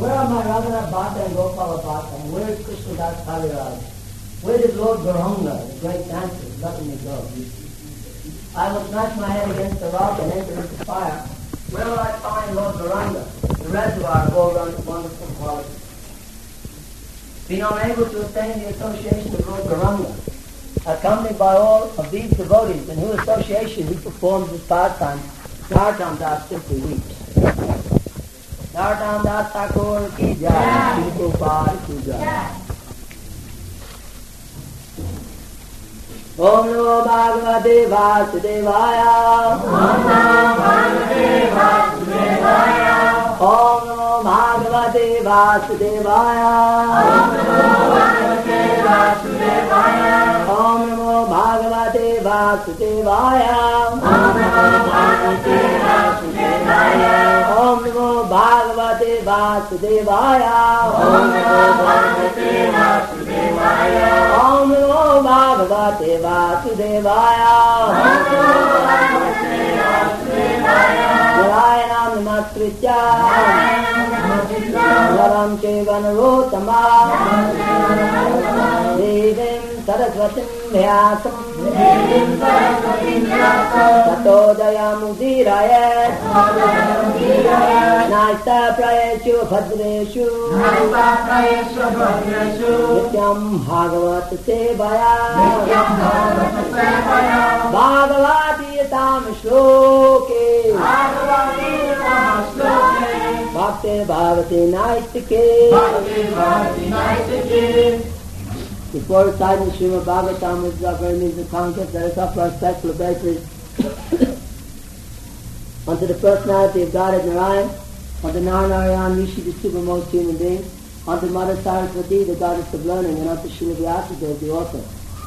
Where are my Raghunath Bhatta and Gopala Bhatta? And where is Krishnadas Kaviraj? Where is Lord Gauranga, the great dancer, letting me go? I will smash my head against the rock and enter into fire. Where will I find Lord Gauranga, the reservoir of all wonderful qualities? Being unable to attain the association of Lord Gauranga, accompanied by all of these devotees, in whose association he performs his pastime, Narottam Das simply weeps. Narottam Das Thakur ki jai, Shri Prabhupada ki jai. Om Namo Bhagavate Vasudevaya. Om Namo Bhagavate Vasudevaya. Om Namo Bhagavate Vasudevaya. Om Namo Bhagavate Vasudevaya. Om Namo Bhagavate Vasudevaya. Om Namo Bhagavate Vasudevaya. Om Namo Bhagavate Vasudevaya. Om Namo Bhagavate Vasudevaya. Narayana Namaskritya Naram Cheva Narottama Devim Saraswatim Vyasam Tato Jayamudiraye Naista Prayeshu Bhadreshu Nityam Bhagavat Sevaya Bhagavati Tam Shloke Bhakti Bhavati Naistike. Before reciting the Srimad Bhagavatam, which is our very music concept, let us offer our respectful obeisances unto the personality of God as Narayan, unto Narayana Rishi, the supermost human being, unto Mother Saraswati, the goddess of learning, and unto Srila Vyasadeva, the author.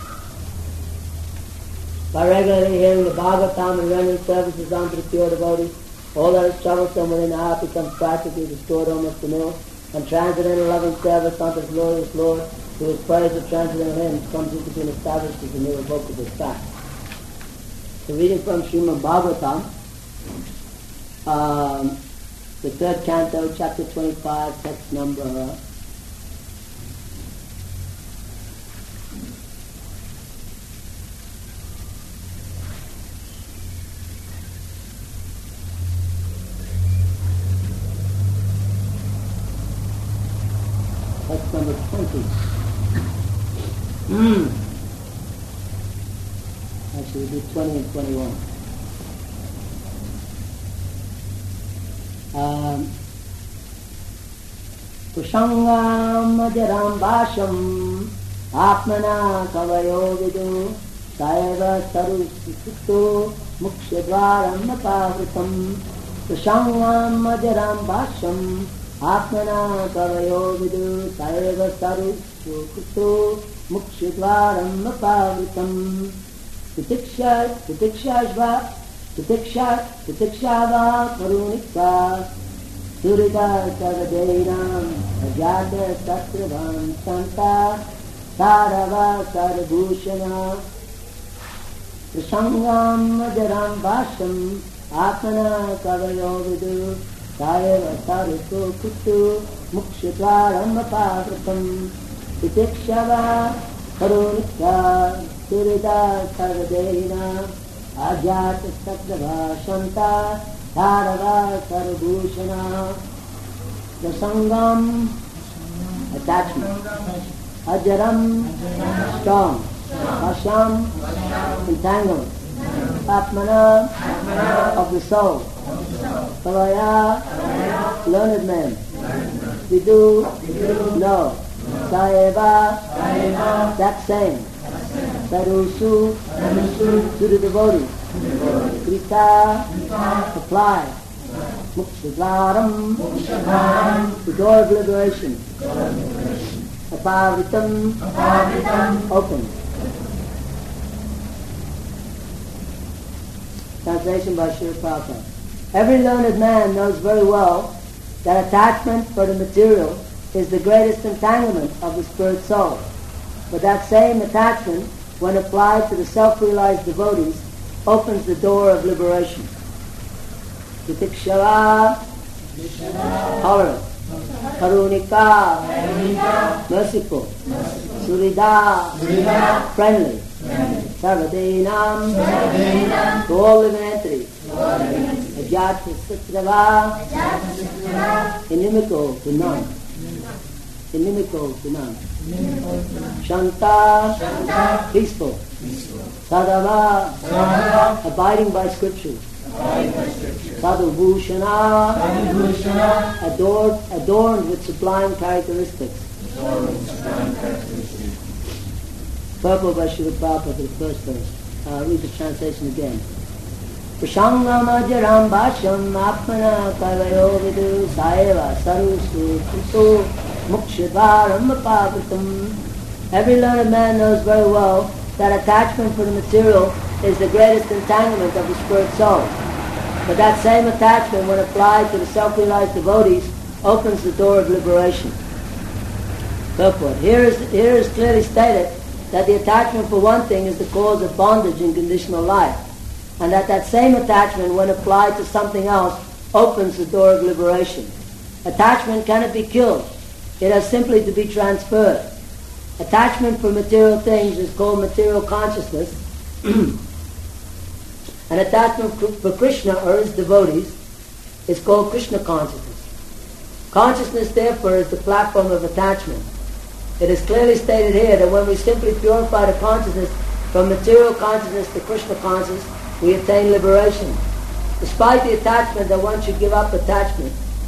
By regularly hearing the Bhagavatam and rendering services unto the pure devotees, all that is troublesome within the heart becomes practically destroyed almost anew, and transcendental loving service unto the glorious Lord, who is praised of transcendental hymns, comes into being established as an irrevocable fact. So reading from Srimad Bhagavatam, the third canto, chapter 25, text number 20. Actually, we'll do 20 and 21. Kusangam ajaram bhasham atmana kavayo vidu saiva sarusukto mukshadvaram napavritam. Kusangam ajaram bhasham Atmana kavayo vidu saiva sarusukto mukshadvaram napavritam. Titikshava karunika surita sarvadenam ajada satravam santa sarava sarabhushana. Prasangam ajaram bhasham atmana kavayo vidu saiva sarusukto mukshadvaram napavritam. Titikshava karunika surita sarvadenam ajata satrava santa sarava sarabhushana. The sangam, attachment. Ajaram, strong. Vasham, entanglement. Atmana, of the soul. Kavaya, learned men. Vidu, no. Saeva, that same. Sarusu, to the devotees. Krita, apply. Mukshadvaram, the door of liberation. Apavritam, open. Translation by Srila Prabhupada. Every learned man knows very well that attachment for the material is the greatest entanglement of the spirit soul. But that same attachment, when applied to the self-realized devotees, opens the door of liberation. Titikshava, tolerance. Karunika, merciful, Surida, friendly, Sarvadinam, to all living entities, Ajatasitrava, inimical to none, Shanta, peaceful, Sadhava, abiding by scripture, Sadhu Bhushana, adorned with sublime characteristics. Purport by Srila Prabhupada, the first verse. I'll read the translation again. Prashangam ajaram bhasham apmana kavayo vidu saeva sarusu kusu mukshadvaram apavatam. Every learned man knows very well that attachment for the material is the greatest entanglement of the spirit soul. But that same attachment, when applied to the self-realized devotees, opens the door of liberation. Purport. Here is clearly stated that the attachment for one thing is the cause of bondage in conditional life, and that same attachment, when applied to something else, opens the door of liberation. Attachment cannot be killed. It has simply to be transferred. Attachment for material things is called material consciousness, and attachment for Krishna or his devotees is called Krishna consciousness. Consciousness, therefore, is the platform of attachment. It is clearly stated here that when we simply purify the consciousness from material consciousness to Krishna consciousness, we attain liberation. Despite the statement that one should give up attachment,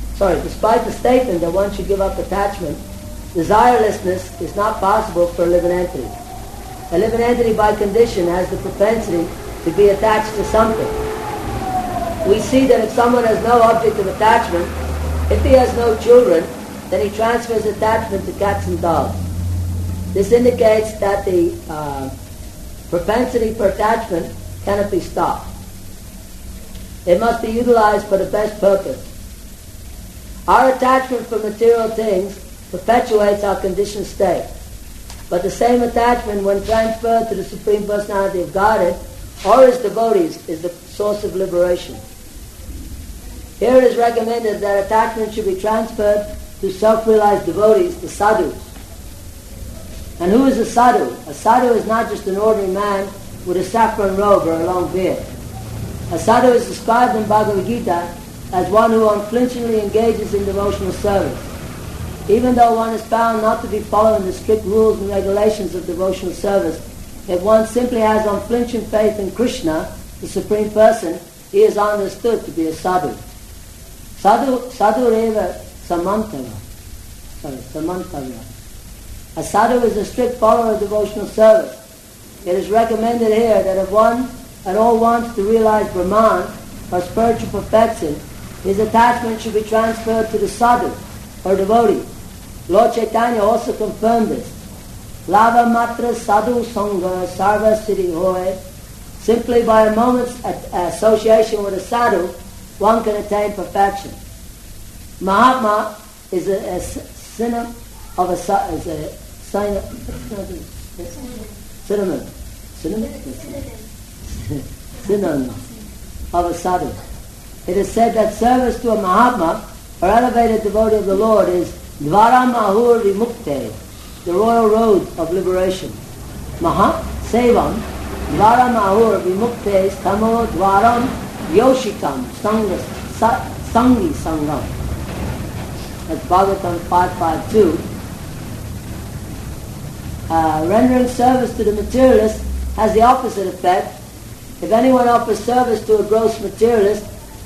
desirelessness is not possible for a living entity. A living entity by condition has the propensity to be attached to something. We see that if someone has no object of attachment, if he has no children, then he transfers attachment to cats and dogs. This indicates that the propensity for attachment cannot be stopped. It must be utilized for the best purpose. Our attachment for material things perpetuates our conditioned state. But the same attachment, when transferred to the Supreme Personality of Godhead or his devotees, is the source of liberation. Here it is recommended that attachment should be transferred to self-realized devotees, the sadhus. And who is a sadhu? A sadhu is not just an ordinary man with a saffron robe or a long beard. A sadhu is described in Bhagavad Gita as one who unflinchingly engages in devotional service. Even though one is found not to be following the strict rules and regulations of devotional service, if one simply has unflinching faith in Krishna, the Supreme Person, he is understood to be a sadhu. Sadhu reva samantava. A sadhu is a strict follower of devotional service. It is recommended here that if one at all wants to realize Brahman or spiritual perfection, his attachment should be transferred to the sadhu or devotee. Lord Chaitanya also confirmed this. Lava matra sadhu sangha sarva siddhi hoy. Simply by a moment's association with a sadhu, one can attain perfection. Mahatma is a synonym of a sadhu. It is said that service to a Mahatma, or elevated devotee of the Lord, is Dvara Mahur Vimukte, the royal road of liberation. Sevam Dvara Mahur Vimukte Stamo Dvaram Yoshikam Sangi Sangam. That's Bhagavatam 5.5.2. Rendering service to the materialist has the opposite effect. If anyone offers service to a gross materialist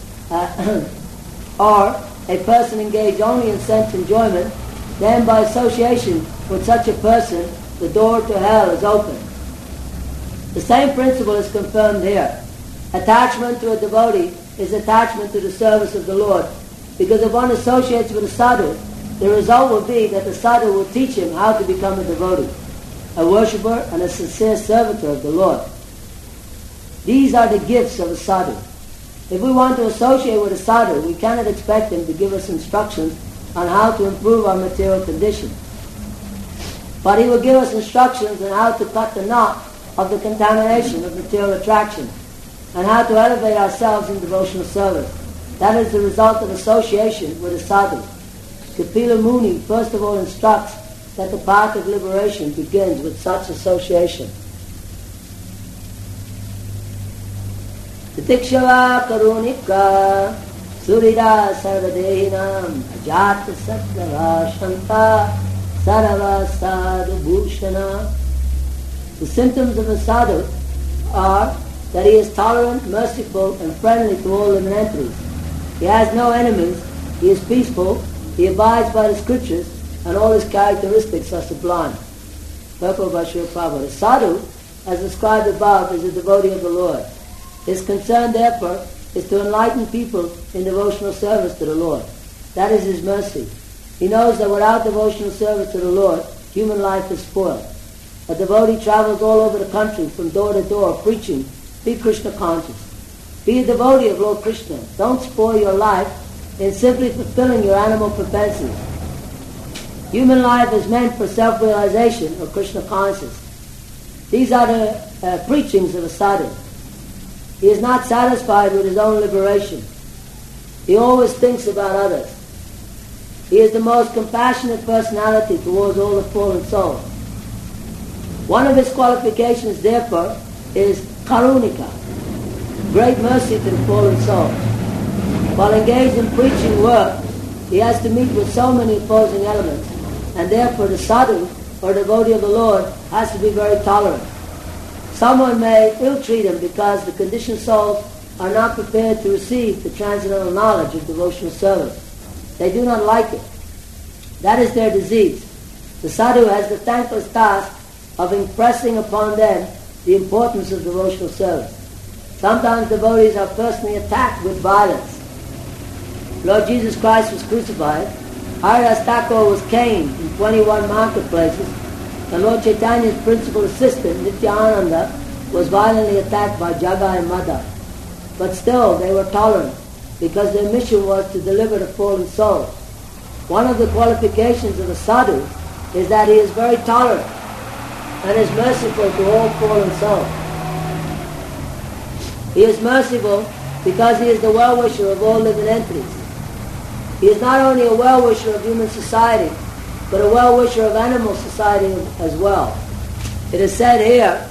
or a person engaged only in sense enjoyment, then by association with such a person, the door to hell is open. The same principle is confirmed here. Attachment to a devotee is attachment to the service of the Lord, because if one associates with a sadhu, the result will be that the sadhu will teach him how to become a devotee, a worshipper and a sincere servitor of the Lord. These are the gifts of a sadhu. If we want to associate with a sadhu, we cannot expect him to give us instructions on how to improve our material condition. But he will give us instructions on how to cut the knot of the contamination of material attraction and how to elevate ourselves in devotional service. That is the result of association with a sadhu. Kapila Muni first of all instructs that the path of liberation begins with such association. Titikshava karunika surida sarvadehinam ajata sadgava shanta sarava sadhu bhushana. The symptoms of a sadhu are that he is tolerant, merciful and friendly to all living entities. He has no enemies, he is peaceful, he abides by the scriptures, and all his characteristics are sublime. Purport by Srila Prabhupada. A sadhu, as described above, is a devotee of the Lord. His concern, therefore, is to enlighten people in devotional service to the Lord. That is his mercy. He knows that without devotional service to the Lord, human life is spoiled. A devotee travels all over the country from door to door preaching, be Krishna conscious. Be a devotee of Lord Krishna. Don't spoil your life in simply fulfilling your animal propensities. Human life is meant for self-realization or Krishna conscious. These are the preachings of a sadhu. He is not satisfied with his own liberation. He always thinks about others. He is the most compassionate personality towards all the fallen souls. One of his qualifications, therefore, is karunika, great mercy to the fallen souls. While engaged in preaching work, he has to meet with so many opposing elements, and therefore the sadhu, or devotee of the Lord, has to be very tolerant. Someone may ill-treat him because the conditioned souls are not prepared to receive the transcendental knowledge of devotional service. They do not like it. That is their disease. The sadhu has the thankless task of impressing upon them the importance of devotional service. Sometimes devotees are personally attacked with violence. Lord Jesus Christ was crucified. Haridas Thakur was caned in 21 marketplaces, and Lord Chaitanya's principal assistant, Nityananda, was violently attacked by Jaga and Madha. But still, they were tolerant, because their mission was to deliver the fallen soul. One of the qualifications of a sadhu is that he is very tolerant and is merciful to all fallen souls. He is merciful because he is the well-wisher of all living entities. He is not only a well-wisher of human society, but a well-wisher of animal society as well. It is said here,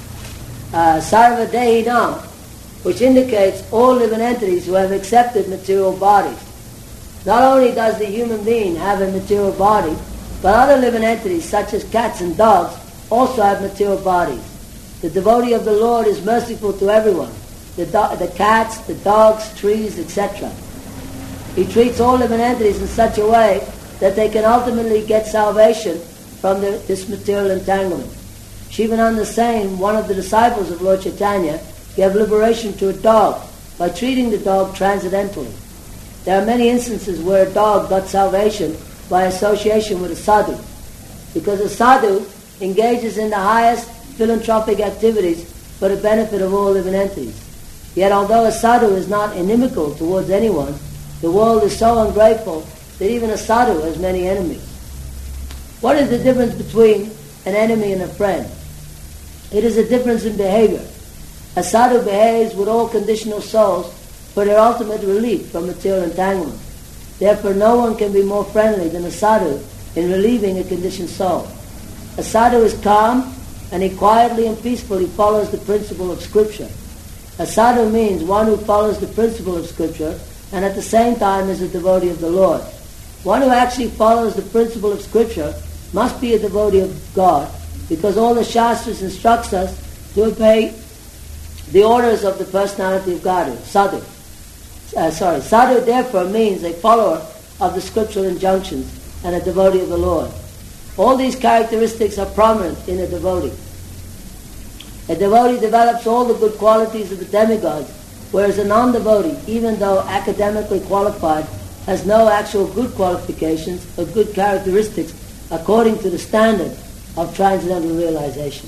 Sarva Dehinam, which indicates all living entities who have accepted material bodies. Not only does the human being have a material body, but other living entities such as cats and dogs also have material bodies. The devotee of the Lord is merciful to everyone, the cats, the dogs, trees, etc. He treats all living entities in such a way that they can ultimately get salvation from this material entanglement. Shivananda Sain, one of the disciples of Lord Chaitanya, gave liberation to a dog by treating the dog transcendentally. There are many instances where a dog got salvation by association with a sadhu, because a sadhu engages in the highest philanthropic activities for the benefit of all living entities. Yet although a sadhu is not inimical towards anyone, the world is so ungrateful that even a sadhu has many enemies. What is the difference between an enemy and a friend? It is a difference in behavior. A sadhu behaves with all conditional souls for their ultimate relief from material entanglement. Therefore no one can be more friendly than a sadhu in relieving a conditioned soul. A sadhu is calm, and he quietly and peacefully follows the principle of Scripture. A sadhu means one who follows the principle of Scripture and at the same time is a devotee of the Lord. One who actually follows the principle of Scripture must be a devotee of God, because all the Shastras instructs us to obey the orders of the personality of God, sadhu. Sadhu therefore means a follower of the scriptural injunctions and a devotee of the Lord. All these characteristics are prominent in a devotee. A devotee develops all the good qualities of the demigods, whereas a non-devotee, even though academically qualified, has no actual good qualifications or good characteristics according to the standard of transcendental realization.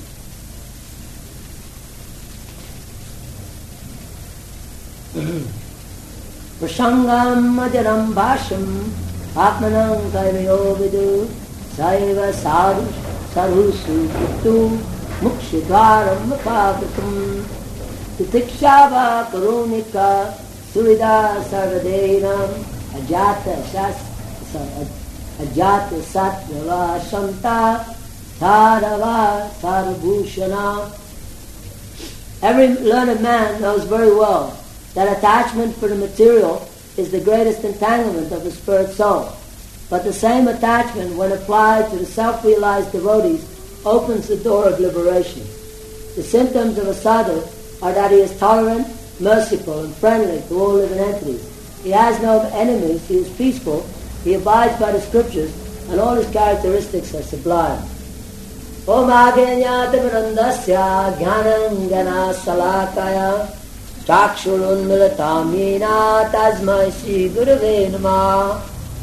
Prasangam ajaram bhasham atmanam kaivayo vidu saiva sadhusu kittu mukshidvaram mukhavitam titikshava karunika surida sarvadehinam ajata Ajata Satyava Shanta Tharava Sarabhushana. Every learned man knows very well that attachment for the material is the greatest entanglement of the spirit soul. But the same attachment, when applied to the self-realized devotees, opens the door of liberation. The symptoms of a sadhu are that he is tolerant, merciful, and friendly to all living entities. He has no enemies, he is peaceful, he abides by the scriptures, and all his characteristics are sublime. Om Aganyata Vrandasya Jnanam Gana Salakaya Chakshurun Milatamina Tasmai Shri Gurave Namah.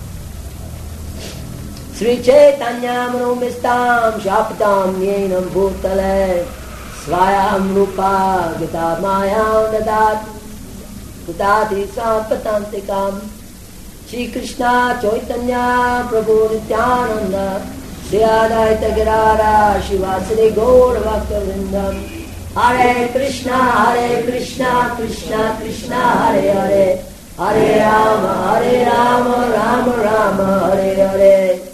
Sri Chaitanya Manumistam Shapatam Yenam Bhutale Svayam Rupa Gita Mayam Dadat Dati Sampatantikam Shri Krishna Chaitanya Prabhu Nityananda Shri Advaita Girara Shivasari Gaur Bhaktivinoda Hare Krishna Krishna Krishna Hare Hare Hare Rama Rama Rama Hare Hare.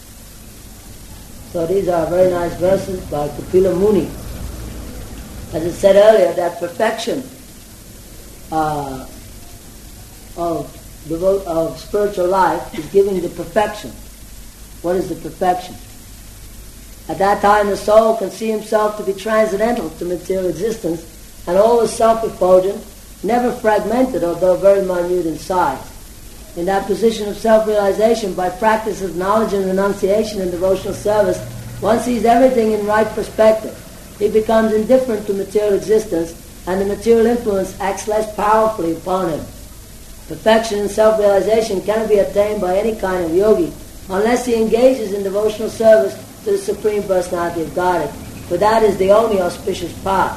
So these are very nice verses by Kapila Muni. As I said earlier, that perfection of spiritual life is giving the perfection. What is the perfection? At that time the soul can see himself to be transcendental to material existence and always self-effulgent, never fragmented although very minute in size. In that position of self-realization, by practice of knowledge and renunciation and devotional service, one sees everything in right perspective. He becomes indifferent to material existence and the material influence acts less powerfully upon him. Perfection and self-realization cannot be attained by any kind of yogi unless he engages in devotional service to the Supreme Personality of Godhead, for that is the only auspicious path.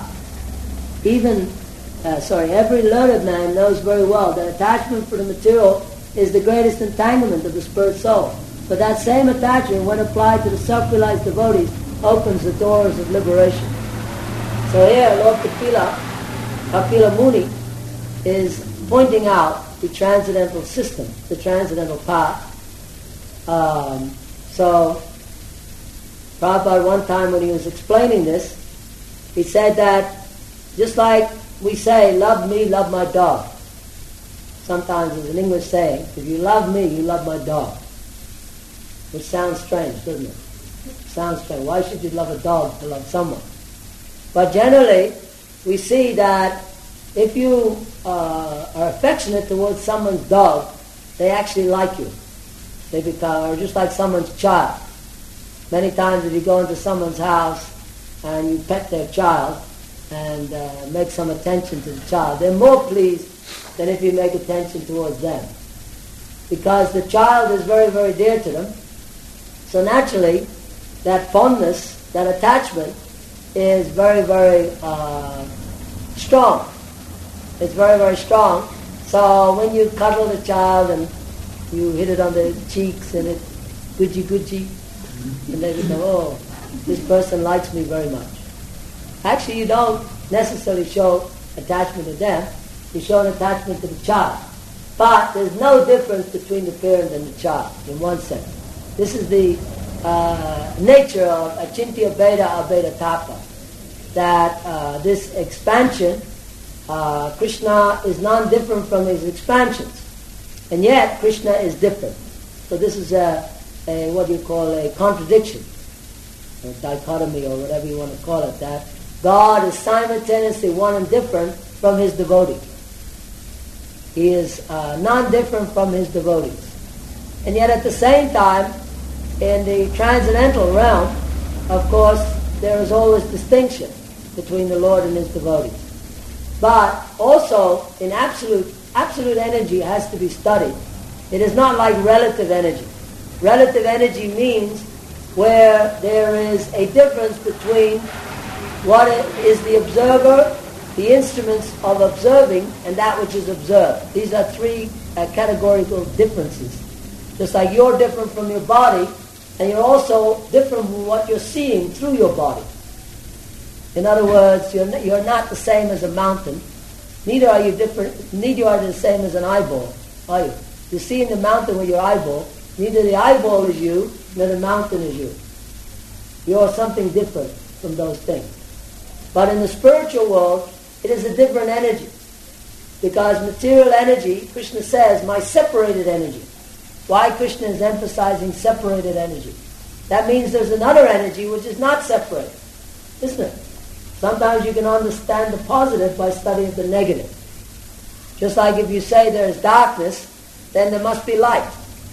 Every learned man knows very well that attachment for the material is the greatest entanglement of the spirit soul. But that same attachment, when applied to the self-realized devotees, opens the doors of liberation. So here, Lord Kapila Muni, is pointing out the transcendental system, the transcendental path. So Prabhupada one time when he was explaining this, he said that just like we say, love me, love my dog. Sometimes there's an English saying, if you love me, you love my dog. Which sounds strange, doesn't it? Sounds strange. Why should you love a dog to love someone? But generally, we see that if you are affectionate towards someone's dog, they actually like you. They become just like someone's child. Many times if you go into someone's house and you pet their child and make some attention to the child, they're more pleased than if you make attention towards them. Because the child is very, very dear to them. So naturally, that fondness, that attachment is very, very strong. It's very, very strong. So when you cuddle the child and you hit it on the cheeks and it Gucci, and they just go, oh, this person likes me very much. Actually, you don't necessarily show attachment to them. You show an attachment to the child. But there's no difference between the parent and the child, in one sense. This is the nature of Achintya Bheda Abheda Tapa. That this expansion, Krishna is non-different from his expansions. And yet, Krishna is different. So this is what you call a contradiction, or dichotomy, or whatever you want to call it, that God is simultaneously one and different from his devotees. He is non-different from his devotees. And yet at the same time, in the transcendental realm, of course, there is always distinction between the Lord and his devotees. But also, in absolute energy has to be studied. It is not like relative energy. Relative energy means where there is a difference between what is the observer, the instruments of observing, and that which is observed. These are three categorical differences. Just like you're different from your body, and you're also different from what you're seeing through your body. In other words, you're not the same as a mountain. Neither are you the same as an eyeball, are you? You see in the mountain with your eyeball, Neither the eyeball is you, nor the mountain is you. You are something different from those things. But in the spiritual world, it is a different energy. Because material energy, Krishna says, my separated energy. Why Krishna is emphasizing separated energy? That means there's another energy which is not separated, isn't it? Sometimes you can understand the positive by studying the negative. Just like if you say there's darkness, then there must be light.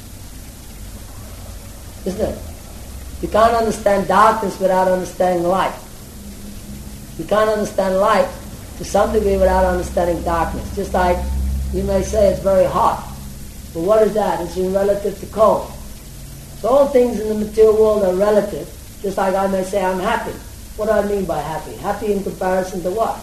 Isn't it? You can't understand darkness without understanding light. You can't understand light to some degree without understanding darkness. Just like you may say it's very hot. But what is that? It's in relative to cold. So all things in the material world are relative. Just like I may say I'm happy. What do I mean by happy? Happy in comparison to what?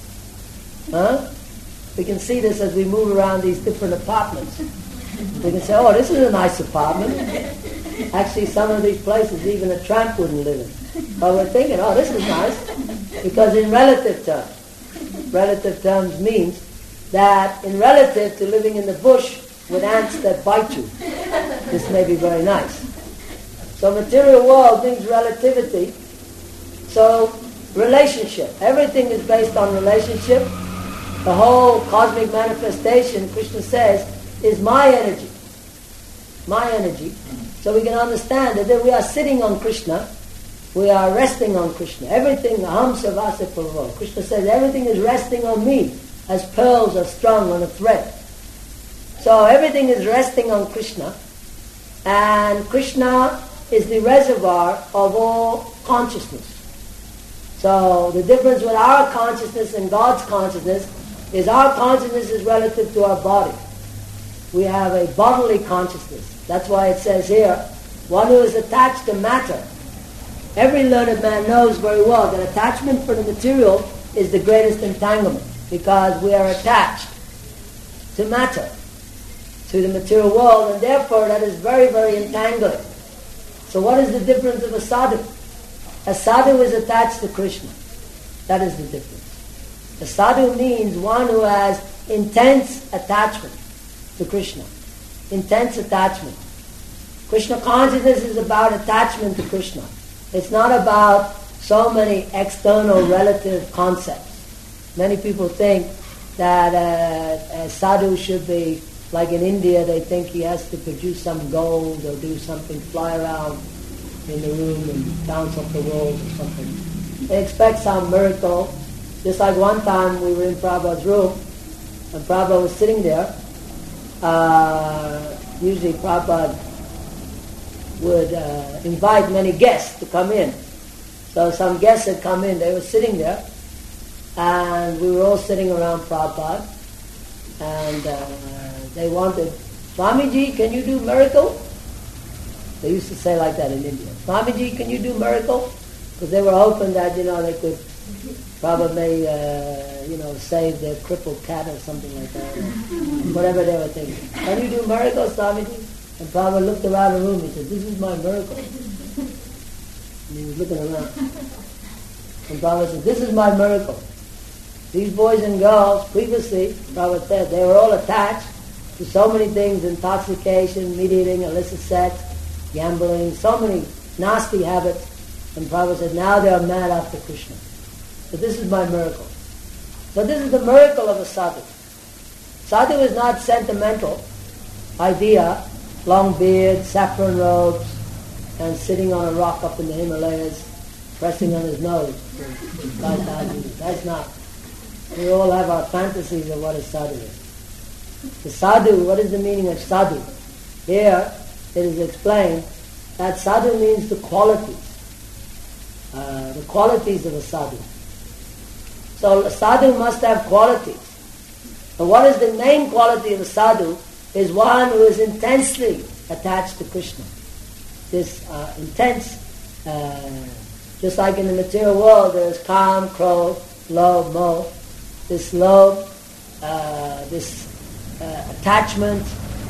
Huh? We can see this as we move around these different apartments. We can say, oh, this is a nice apartment. Actually, some of these places even a tramp wouldn't live in. But we're thinking, oh, this is nice. Because in relative terms means that in relative to living in the bush with ants that bite you, this may be very nice. So material world brings relativity. So relationship. Everything is based on relationship. The whole cosmic manifestation, Krishna says, is my energy. My energy. So we can understand that we are sitting on Krishna, we are resting on Krishna. Everything, aham sarvasya purvo. Krishna says everything is resting on me, as pearls are strung on a thread. So everything is resting on Krishna, and Krishna is the reservoir of all consciousness. So the difference with our consciousness and God's consciousness is our consciousness is relative to our body. We have a bodily consciousness. That's why it says here, one who is attached to matter. Every learned man knows very well that attachment for the material is the greatest entanglement, because we are attached to matter, to the material world, and therefore that is very, very entangling. So what is the difference of a sadhu? A sadhu is attached to Krishna. That is the difference. A sadhu means one who has intense attachment to Krishna. Intense attachment. Krishna consciousness is about attachment to Krishna. It's not about so many external relative concepts. Many people think that a sadhu should be, like in India, they think he has to produce some gold or do something, fly around in the room and bounce off the walls or something. They expect some miracle. Just like one time we were in Prabhupada's room, and Prabhupada was sitting there. Usually Prabhupada would invite many guests to come in. So some guests had come in, they were sitting there, and we were all sitting around Prabhupada, and they wanted, Swamiji, can you do miracle? They used to say like that in India. Swamiji, can you do miracle? Because they were hoping that, they could probably, save their crippled cat or something like that. Whatever they were thinking. Can you do miracles, Swamiji? And Prabhupada looked around the room and said, this is my miracle. And he was looking around. And Prabhupada said, this is my miracle. These boys and girls, previously, Prabhupada said, they were all attached to so many things, intoxication, meat eating, illicit sex, gambling, so many nasty habits. And Prabhupada said, now they are mad after Krishna. So this is my miracle. So this is the miracle of a sadhu. Sadhu is not sentimental idea, long beard, saffron robes, and sitting on a rock up in the Himalayas, pressing on his nose for 5,000 years. That's not. We all have our fantasies of what a sadhu is. The sadhu, what is the meaning of sadhu? Here it is explained that sadhu means the qualities of a sadhu. So a sadhu must have qualities. But what is the main quality of a sadhu is one who is intensely attached to Krishna. This intense, just like in the material world, there is calm, krodh, lobh, moh. This lobh, this attachment.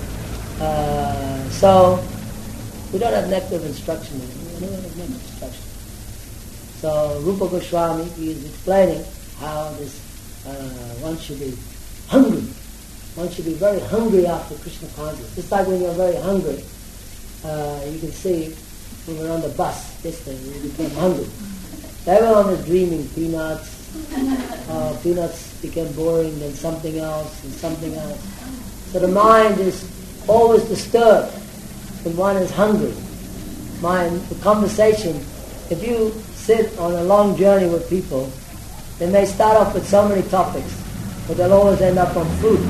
So we don't have nectar of instruction. We don't have nectar of instruction. So Rupa Goswami, he is explaining how this one should be hungry. One should be very hungry after Krishna consciousness. Just like when you're very hungry, You can see when we were on the bus yesterday, we became hungry. Everyone was dreaming peanuts. Peanuts became boring, then something else, and something else. So the mind is always disturbed when one is hungry. The conversation, if you sit on a long journey with people, they may start off with so many topics, but they'll always end up on food.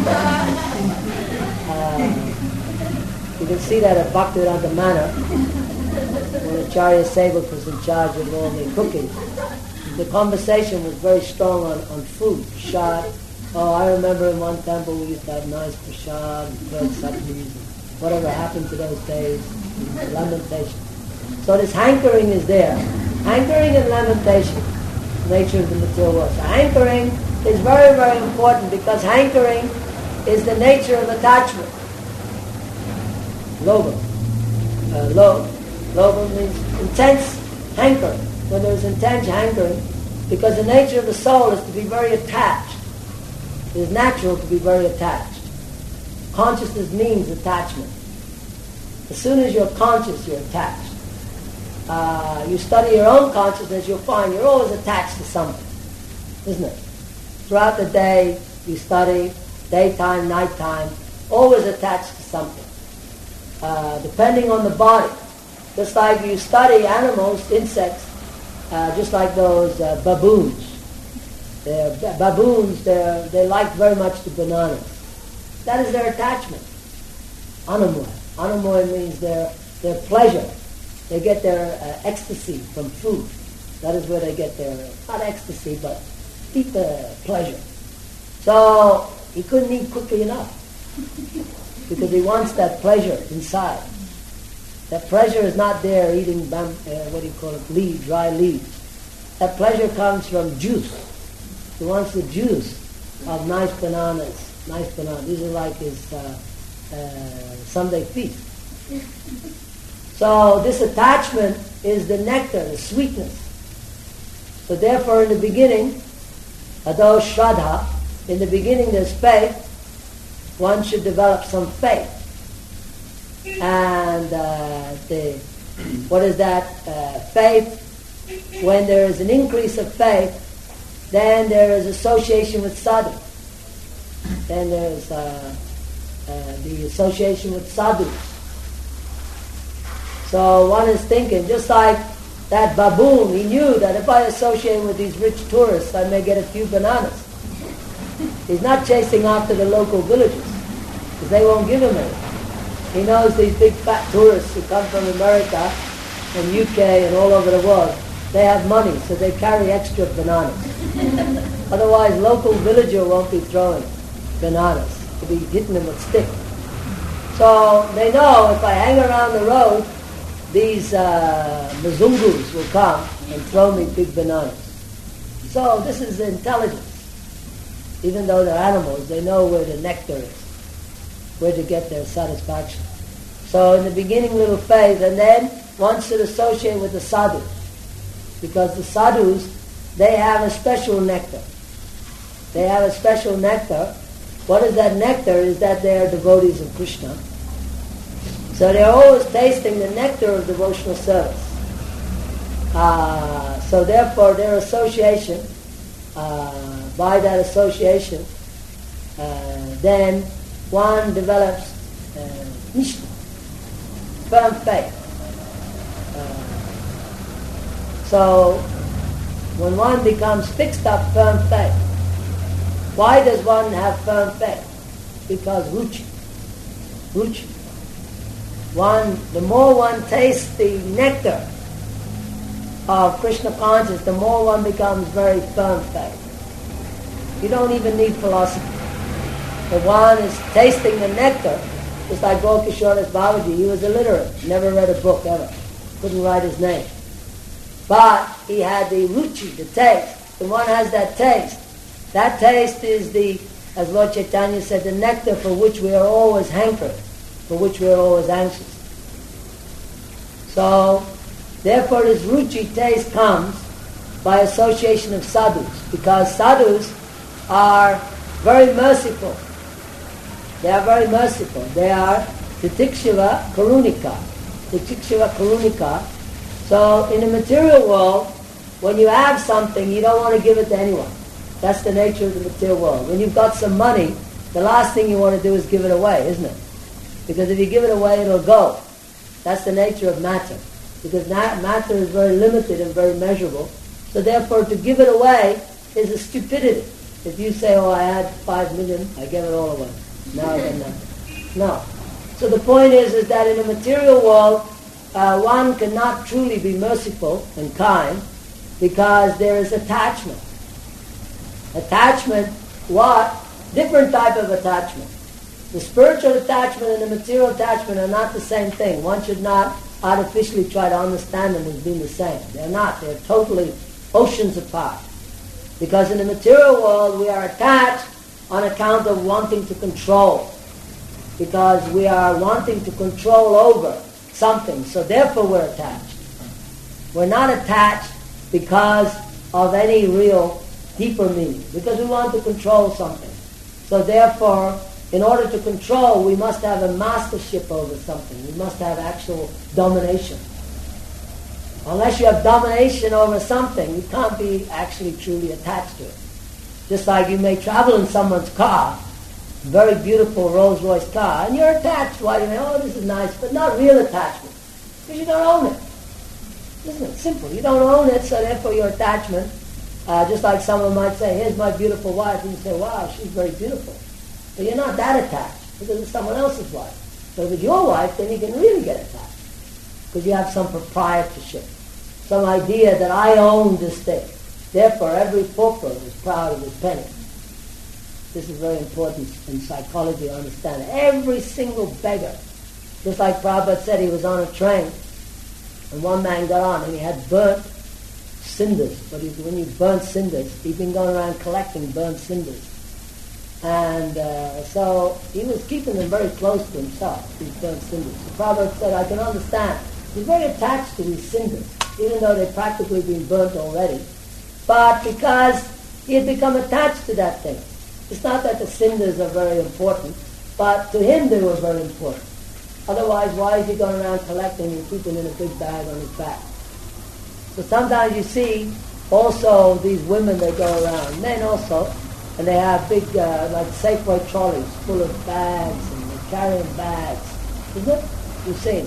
You can see that at Bhaktivedanta Manor, when Acharya Sevak was in charge of all the cooking. The conversation was very strong on food, prasad. I remember in one temple we used to have nice prasad and curd sabjis, whatever happened to those days, lamentation. So this hankering is there. Hankering and lamentation, nature of the material world. So hankering is very, very important because hankering is the nature of attachment. Loba. Loba means intense hankering. When there is intense hankering, because the nature of the soul is to be very attached. It is natural to be very attached. Consciousness means attachment. As soon as you're conscious, you're attached. You study your own consciousness, you'll find you're always attached to something, isn't it? Throughout the day, you study, daytime, nighttime, always attached to something. Depending on the body. Just like you study animals, insects, just like those baboons. Baboons, they like very much the bananas. That is their attachment. Anamoy. Anamoy means their pleasure. They get their ecstasy from food. That is where they get their, not ecstasy, but deep pleasure. So he couldn't eat quickly enough because he wants that pleasure inside. That pleasure is not there eating, dry leaves. That pleasure comes from juice. He wants the juice of nice bananas. Nice bananas. These are like his Sunday feast. So this attachment is the nectar, the sweetness. So therefore in the beginning, although Shraddha, in the beginning there's faith, one should develop some faith. And what is that? Faith, when there is an increase of faith, then there is association with sadhu. Then there's the association with sadhus. So one is thinking, just like that baboon, he knew that if I associate with these rich tourists, I may get a few bananas. He's not chasing after the local villages, because they won't give him any. He knows these big fat tourists who come from America, from UK and all over the world, they have money, so they carry extra bananas. Otherwise, local villager won't be throwing bananas. He'll be hitting them with sticks. So they know if I hang around the road, these Mzungus will come and throw me big bananas. So this is intelligence. Even though they're animals, they know where the nectar is, where to get their satisfaction. So in the beginning, little faith, and then one should associate with the sadhus, because the sadhus, they have a special nectar. They have a special nectar. What is that nectar? Is that they are devotees of Krishna. So they're always tasting the nectar of devotional service. So therefore their association, by that association, then one develops nishta, firm faith. So when one becomes fixed up firm faith, why does one have firm faith? Because ruchi. Ruchi. The more one tastes the nectar of Krishna consciousness, the more one becomes very firm faith. You don't even need philosophy. If one is tasting the nectar, just like Gokishore Babaji, he was illiterate, never read a book ever, couldn't write his name. But he had the ruchi, the taste. When one has that taste is the, as Lord Chaitanya said, the nectar for which we are always hankered, for which we are always anxious. So, therefore this ruchi taste comes by association of sadhus, because sadhus are very merciful. They are very merciful. They are Titikshava karunika. Titikshava karunika. So in the material world, when you have something, you don't want to give it to anyone. That's the nature of the material world. When you've got some money, the last thing you want to do is give it away, isn't it? Because if you give it away, it'll go. That's the nature of matter. Because matter is very limited and very measurable. So therefore, to give it away is a stupidity. If you say, oh, I had 5 million, I gave it all away. Now I got nothing. No. So the point is that in the material world, one cannot truly be merciful and kind because there is attachment. Attachment, what? Different type of attachment. The spiritual attachment and the material attachment are not the same thing. One should not artificially try to understand them as being the same. They're not. They're totally oceans apart. Because in the material world we are attached on account of wanting to control. Because we are wanting to control over something. So therefore we're attached. We're not attached because of any real deeper meaning. Because we want to control something. So therefore, in order to control, we must have a mastership over something. We must have actual domination. Unless you have domination over something, you can't be actually truly attached to it. Just like you may travel in someone's car, very beautiful Rolls-Royce car, and you're attached. Why? You may, oh, this is nice, but not real attachment. Because you don't own it. Isn't it simple? You don't own it, so therefore your attachment, just like someone might say, here's my beautiful wife, and you say, wow, she's very beautiful. But you're not that attached, because it's someone else's wife. But if it's your wife, then you can really get attached. Because you have some proprietorship, some idea that I own this thing. Therefore, every pauper is proud of his penny. This is very important in psychology to understand. Every single beggar, just like Prabhupada said, he was on a train, and one man got on, and he had burnt cinders. But when you burn cinders, he'd been going around collecting burnt cinders. And so he was keeping them very close to himself, these burnt cinders. So Prabhupada said, I can understand. He's very attached to these cinders, even though they've practically been burnt already. But because he had become attached to that thing. It's not that the cinders are very important, but to him they were very important. Otherwise, why is he going around collecting and keeping in a big bag on his back? So sometimes you see also these women, they go around, men also, and they have big, like Safeway trolleys full of bags, and they're carrying bags. Isn't it? You've seen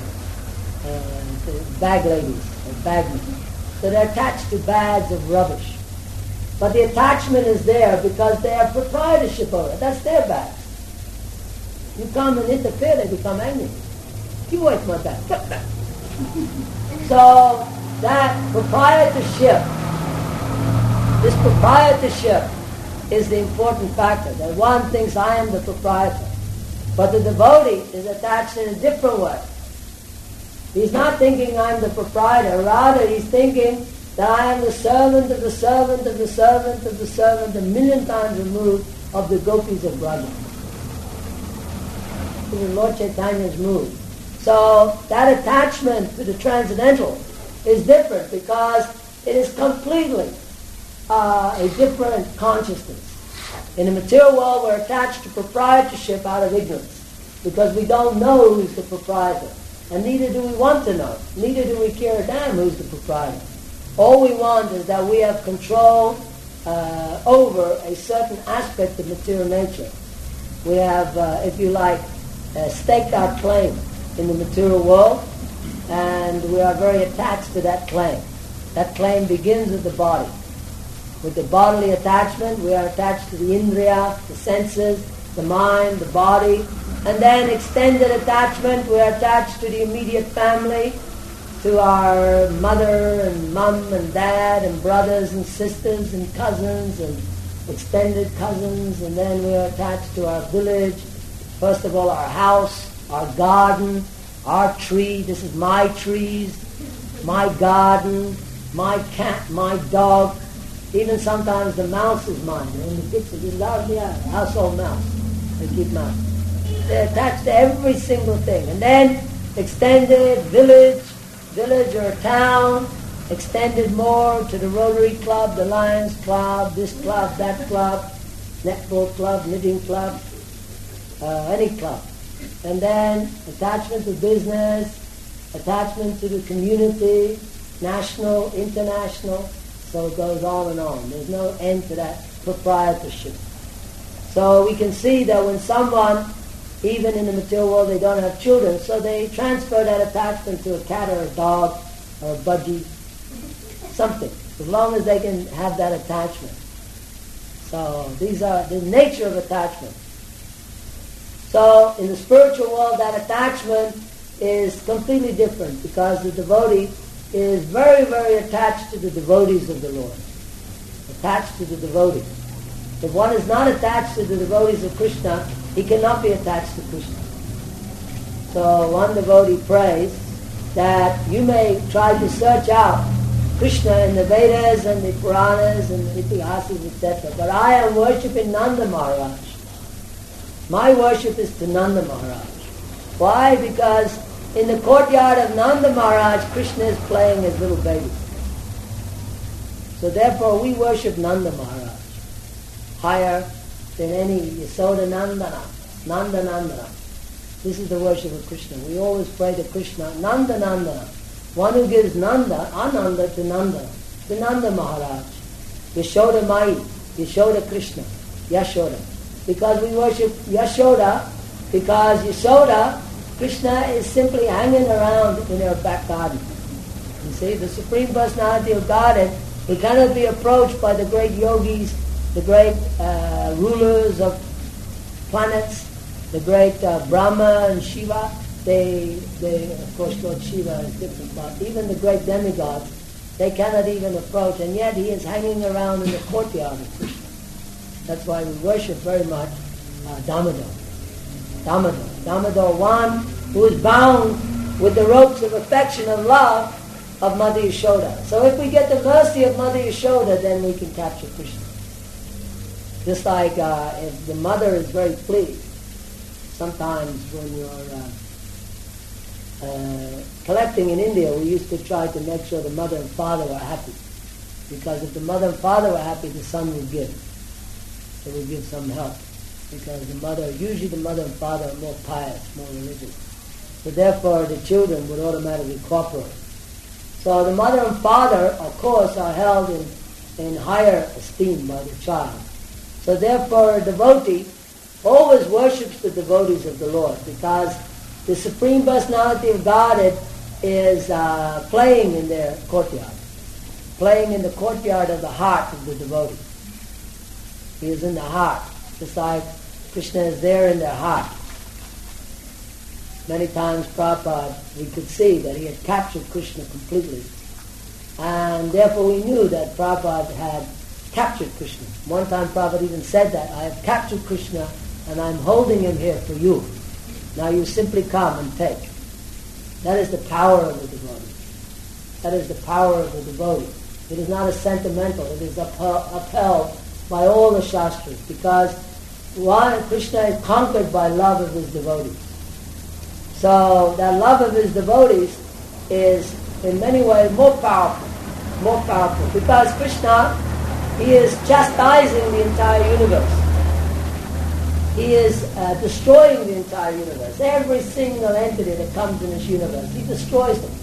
bag ladies, or bagmen. So they're attached to bags of rubbish. But the attachment is there because they have proprietorship over it. That's their bag. You come and interfere, they become angry. Give away from my bag. So that proprietorship, this proprietorship is the important factor. That one thinks I am the proprietor. But the devotee is attached in a different way. He's not thinking I'm the proprietor. Rather, he's thinking that I am the servant of the servant of the servant of the servant, 1,000,000 times removed of the gopis of Braja. This is Lord Chaitanya's mood. So that attachment to the transcendental is different because it is completely a different consciousness. In the material world, we're attached to proprietorship out of ignorance because we don't know who's the proprietor. And neither do we want to know. Neither do we care a damn who's the proprietor. All we want is that we have control over a certain aspect of material nature. We have, if you like, staked our claim in the material world, and we are very attached to that claim. That claim begins with the body. With the bodily attachment, we are attached to the indriya, the senses, the mind, the body, and then extended attachment, we are attached to the immediate family, to our mother and mum and dad and brothers and sisters and cousins and extended cousins, and then we are attached to our village. First of all, our house, our garden, our tree. This is my trees, my garden, my cat, my dog. Even sometimes the mouse is mine. In the kitchen, this is our household mouse. They keep mouse. They're attached to every single thing. And then extended village or town, extended more to the Rotary Club, the Lions Club, this club, that club, netball club, knitting club, any club. and then attachment to business, attachment to the community, national, international, so it goes on and on. There's no end to that proprietorship. So we can see that when someone, even in the material world, they don't have children, so they transfer that attachment to a cat or a dog or a budgie, something, as long as they can have that attachment. So these are the nature of attachment. So in the spiritual world, that attachment is completely different because the devotee is very, very attached to the devotees of the Lord. Attached to the devotees. If one is not attached to the devotees of Krishna, he cannot be attached to Krishna. So one devotee prays that you may try to search out Krishna in the Vedas and the Puranas and the Itihasas, etc. But I am worshipping Nanda Maharaj. My worship is to Nanda Maharaj. Why? Because in the courtyard of Nanda Maharaj, Krishna is playing his little baby. So therefore we worship Nanda Maharaj higher than any Yasoda Nandana, Nanda Nandana. This is the worship of Krishna. We always pray to Krishna, Nanda Nandana. One who gives Nanda, Ananda to Nanda Maharaj. Yashoda Mai, Yashoda Krishna, Yashoda. Because we worship Yashoda, because Yashoda, Krishna is simply hanging around in her back garden. You see, the Supreme Personality of Godhead, he cannot be approached by the great yogis, the great rulers of planets, the great Brahma and Shiva. They, of course, Lord Shiva is different, but even the great demigods, they cannot even approach, and yet he is hanging around in the courtyard of Krishna. That's why we worship very much Damodar. Damodar, one who is bound with the ropes of affection and love of Mother Yashoda. So if we get the mercy of Mother Yashoda, then we can capture Krishna. Just like if the mother is very pleased, sometimes when you're collecting in India, we used to try to make sure the mother and father were happy. Because if the mother and father were happy, the son would give. So we give some help. Because usually the mother and father are more pious, more religious. So therefore the children would automatically cooperate. So the mother and father, of course, are held in higher esteem by the child. So therefore a devotee always worships the devotees of the Lord, because the Supreme Personality of Godhead is playing in their courtyard, playing in the courtyard of the heart of the devotee. He is in the heart, just like Krishna is there in their heart. Many times Prabhupada, we could see that he had captured Krishna completely. And therefore we knew that Prabhupada had captured Krishna. One time Prabhupada even said that, I have captured Krishna and I'm holding him here for you. Now you simply come and take. That is the power of the devotee. That is the power of the devotee. It is not a sentimental, it is upheld by all the Shastras, because Krishna is conquered by love of his devotees. So that love of his devotees is in many ways more powerful, because Krishna, he is chastising the entire universe. He is destroying the entire universe. Every single entity that comes in this universe, he destroys them.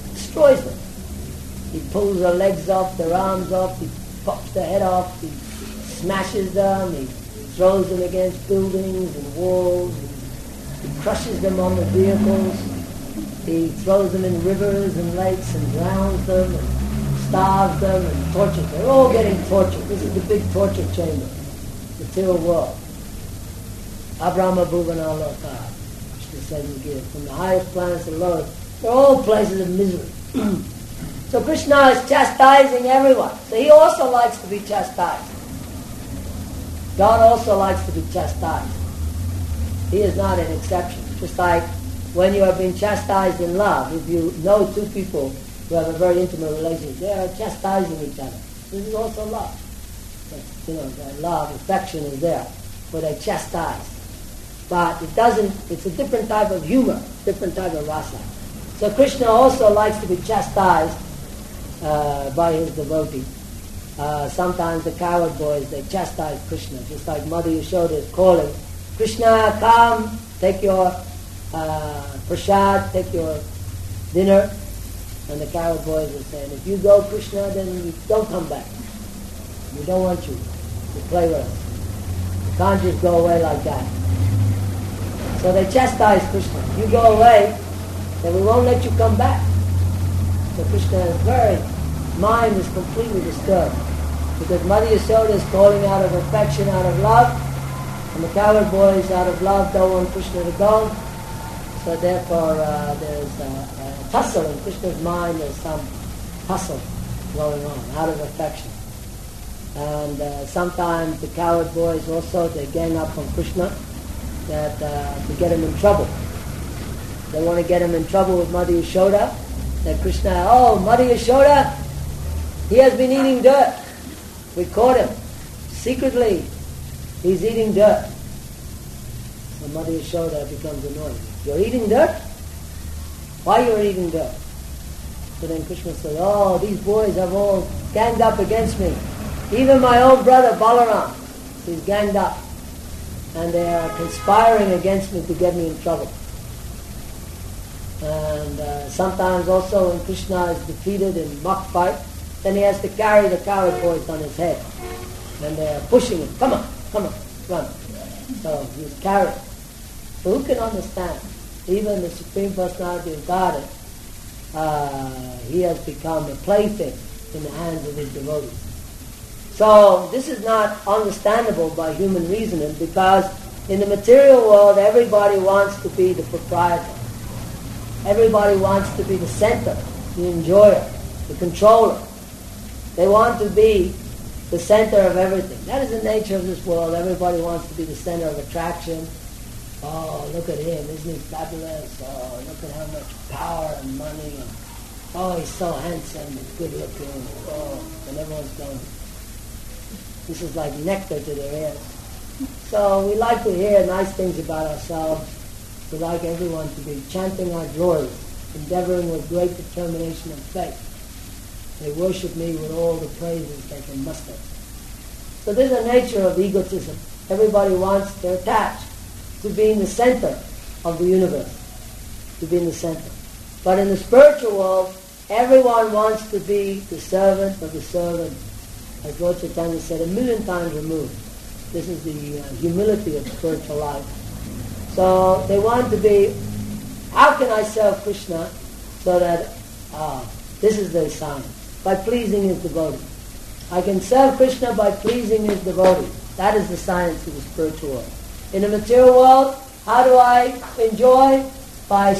He pulls their legs off, their arms off, he pops their head off, he smashes them, he throws them against buildings and walls, he crushes them on the vehicles, he throws them in rivers and lakes and drowns them and starves them and tortures them. They're all getting tortured. This is the big torture chamber, the material world. Abrahma Bhuvana Loka, Krishna said in Gita, from the highest planets to the lowest, they're all places of misery. So Krishna is chastising everyone. So he also likes to be chastised. God also likes to be chastised. He is not an exception. Just like when you are being chastised in love, if you know two people who have a very intimate relationship, they are chastising each other. This is also love. But, that love, affection is there, where they chastise. But it's a different type of humor, different type of rasa. So Krishna also likes to be chastised by his devotee. Sometimes the coward boys, they chastise Krishna, just like Mother Yashoda is calling, Krishna, come, take your prasad, take your dinner. And the coward boys were saying, if you go, Krishna, then you don't come back. We don't want you to play with us. You can't just go away like that. So they chastised Krishna. If you go away, then we won't let you come back. So Krishna's mind is completely disturbed. Because Mother Yasoda is calling out of affection, out of love, and the coward boys out of love don't want Krishna to go. So therefore there's a tussle in Krishna's mind. There's some tussle going on out of affection. And sometimes the coward boys also, they gang up on Krishna to get him in trouble. They want to get him in trouble with Mother Yashoda. That Krishna, Mother Yashoda, he has been eating dirt. We caught him. Secretly, he's eating dirt. So Mother Yashoda becomes annoyed. You're eating dirt? Why you're eating dirt? So then Krishna says, these boys have all ganged up against me. Even my own brother Balaram, he's ganged up. And they are conspiring against me to get me in trouble. And sometimes also when Krishna is defeated in mock fight, then he has to carry the coward boys on his head. And they are pushing him. Come on, run. So he's carried. So who can understand? Even the Supreme Personality of Godhead, he has become a plaything in the hands of his devotees. So this is not understandable by human reasoning, because in the material world everybody wants to be the proprietor. Everybody wants to be the center, the enjoyer, the controller. They want to be the center of everything. That is the nature of this world. Everybody wants to be the center of attraction. Oh, look at him. Isn't he fabulous? Oh, look at how much power and money. And, he's so handsome and good looking. And everyone's going. This is like nectar to their ears. So we like to hear nice things about ourselves. We like everyone to be chanting our glories, endeavoring with great determination and faith. They worship me with all the praises they can muster. So there's a nature of egotism. Everybody wants, they're attached to being the center of the universe, to be in the center. But in the spiritual world, everyone wants to be the servant of the servant. As Lord Chaitanya said, 1,000,000 times removed. This is the humility of spiritual life. So they want to be, how can I serve Krishna so that, this is the science, by pleasing his devotee. I can serve Krishna by pleasing his devotee. That is the science of the spiritual world. In the material world, how do I enjoy? By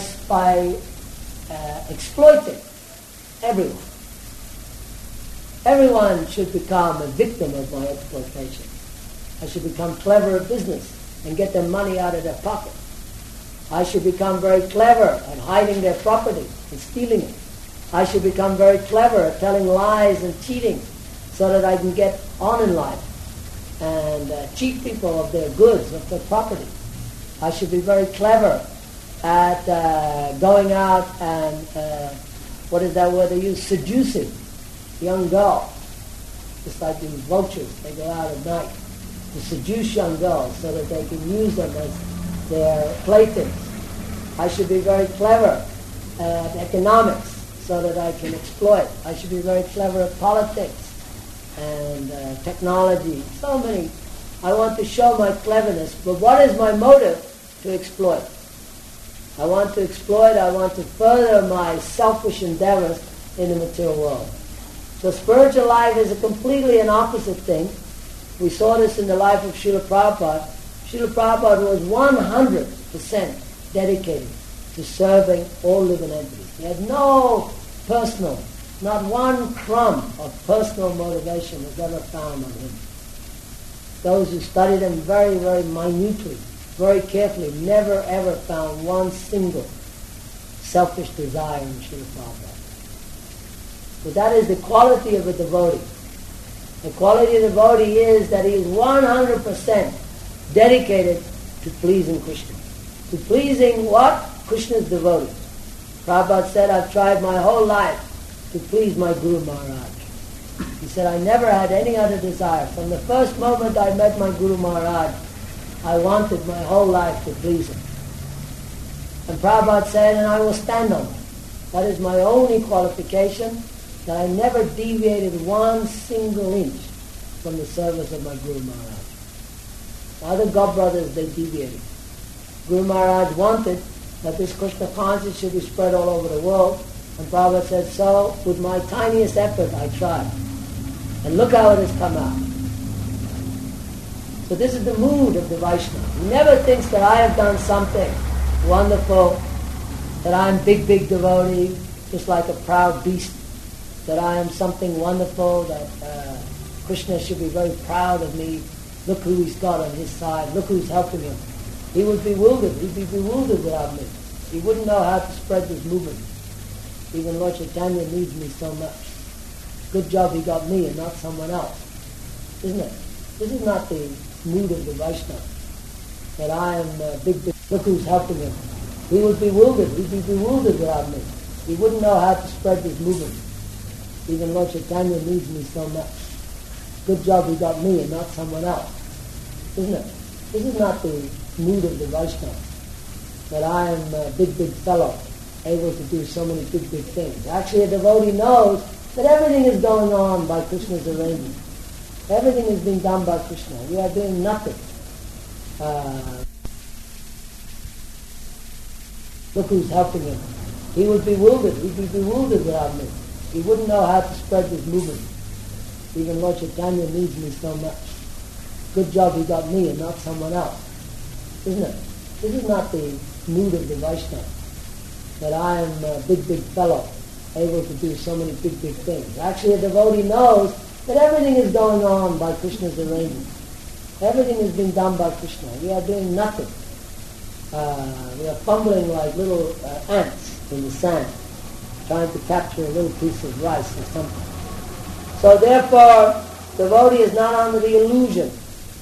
exploiting everyone. Everyone should become a victim of my exploitation. I should become clever at business and get their money out of their pocket. I should become very clever at hiding their property and stealing it. I should become very clever at telling lies and cheating so that I can get on in life and cheat people of their goods, of their property. I should be very clever at going out and, what is that word they use? Seducing young girls. Just like these vultures, they go out at night to seduce young girls so that they can use them as their playthings. I should be very clever at economics so that I can exploit. I should be very clever at politics and technology. So many. I want to show my cleverness, but what is my motive? To exploit. I want to exploit, I want to further my selfish endeavors in the material world. So spiritual life is a completely an opposite thing. We saw this in the life of Srila Prabhupada. Srila Prabhupada was 100% dedicated to serving all living entities. He had no personal, not one crumb of personal motivation was ever found on him. Those who studied him very, very minutely, very carefully, never ever found one single selfish desire in Srila Prabhupada. But that is the quality of a devotee. The quality of the devotee is that he is 100% dedicated to pleasing Krishna. To pleasing what? Krishna's devotee. Prabhupada said, I've tried my whole life to please my Guru Maharaj. He said, I never had any other desire. From the first moment I met my Guru Maharaj, I wanted my whole life to please him. And Prabhupada said, and I will stand on it. That is my only qualification, that I never deviated one single inch from the service of my Guru Maharaj. Other God brothers, they deviated. Guru Maharaj wanted that this Krishna consciousness should be spread all over the world, and Prabhupada said, so with my tiniest effort I tried. And look how it has come out. So this is the mood of the Vaishnava. He never thinks that I have done something wonderful, that I am big devotee, just like a proud beast, that I am something wonderful, that Krishna should be very proud of me. Look who he's got on his side. Look who's helping him. He would be bewildered. He'd be bewildered without me. He wouldn't know how to spread this movement. Even Lord Chaitanya needs me so much. Good job he got me and not someone else. Isn't it? This is not the mood of the Vaishnava. That I am big. Look who's helping him. He would be bewildered. He'd be bewildered without me. He wouldn't know how to spread this movement. Even Lord Chaitanya needs me so much. Good job he got me and not someone else. Isn't it? This is not the mood of the Vaishnava. That I am a big fellow, able to do so many big things. Actually, a devotee knows that everything is going on by Krishna's arrangement. Everything is being done by Krishna. We are doing nothing. Look who's helping him. He would be bewildered. He'd be bewildered without me. He wouldn't know how to spread this movement. Even Lord Chaitanya needs me so much. Good job he got me and not someone else. Isn't it? This is not the mood of the Vaishnava. That I am a big fellow, able to do so many big things. Actually, a devotee knows that everything is going on by Krishna's arrangement. Everything is being done by Krishna. We are doing nothing. We are fumbling like little ants in the sand, trying to capture a little piece of rice or something. So therefore, the devotee is not under the illusion.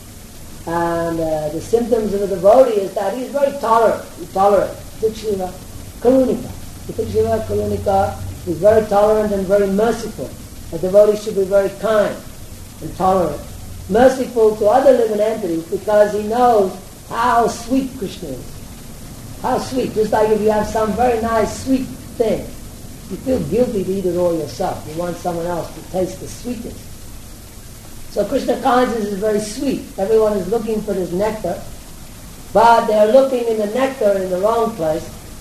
And the symptoms of a devotee is that he is very tolerant. He's tolerant. Shiva Karunika. Shiva Karunika is very tolerant and very merciful. A devotee should be very kind and tolerant. Merciful to other living entities because he knows how sweet Krishna is. How sweet. Just like if you have some very nice sweet thing, you feel guilty to eat it all yourself. You want someone else to taste the sweetness. So Krishna consciousness is very sweet. Everyone is looking for this nectar, but they're looking in the nectar in the wrong place.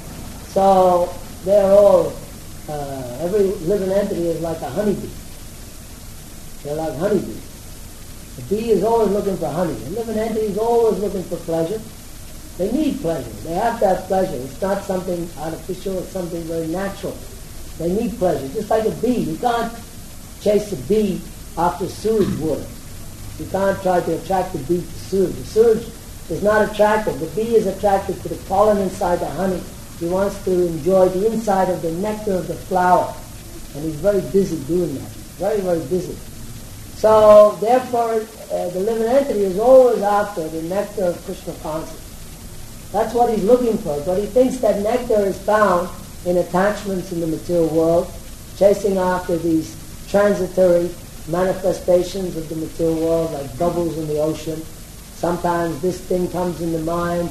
So they're all, every living entity is like a honeybee. They're like honeybees. The bee is always looking for honey. The living entity is always looking for pleasure. They need pleasure. They have to have pleasure. It's not something artificial. It's something very natural. They need pleasure. Just like a bee. You can't chase a bee after sewage water. You can't try to attract the bee to sewage. The sewage is not attractive. The bee is attracted to the pollen inside the honey. He wants to enjoy the inside of the nectar of the flower. And he's very busy doing that. Very busy. So, therefore, the living entity is always after the nectar of Krishna consciousness. That's what he's looking for. But he thinks that nectar is found in attachments in the material world, chasing after these transitory manifestations of the material world, like bubbles in the ocean. Sometimes this thing comes in the mind.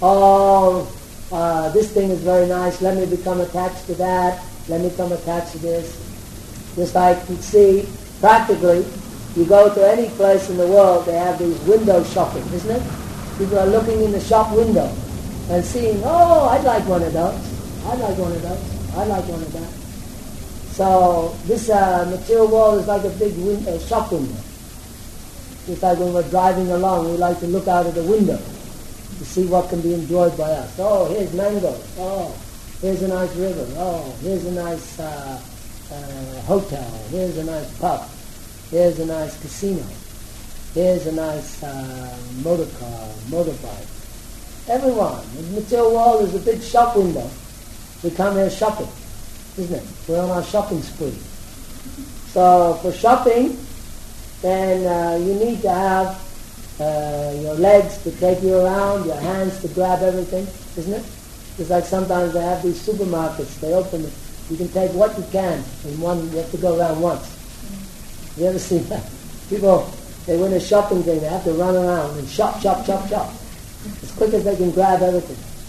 This thing is very nice. Let me become attached to that. Let me become attached to this. Just like you see, practically, you go to any place in the world, they have these window shopping, isn't it? People are looking in the shop window and seeing, I'd like one of those. I'd like one of those. I'd like one of that. So this material world is like a big shop window. Just like when we're driving along, we like to look out of the window to see what can be enjoyed by us. Here's mangoes. Here's a nice river. Here's a nice hotel. Here's a nice pub. Here's a nice casino. Here's a nice motor car, motorbike. Everyone. The material world is a big shop window. We come here shopping, isn't it? We're on our shopping spree. So for shopping, then you need to have your legs to take you around, your hands to grab everything, isn't it? Just like sometimes they have these supermarkets, they open it. You can take what you can in one, you have to go around once. You ever seen that? People, they win a shopping thing, they have to run around and shop. As quick as they can grab everything.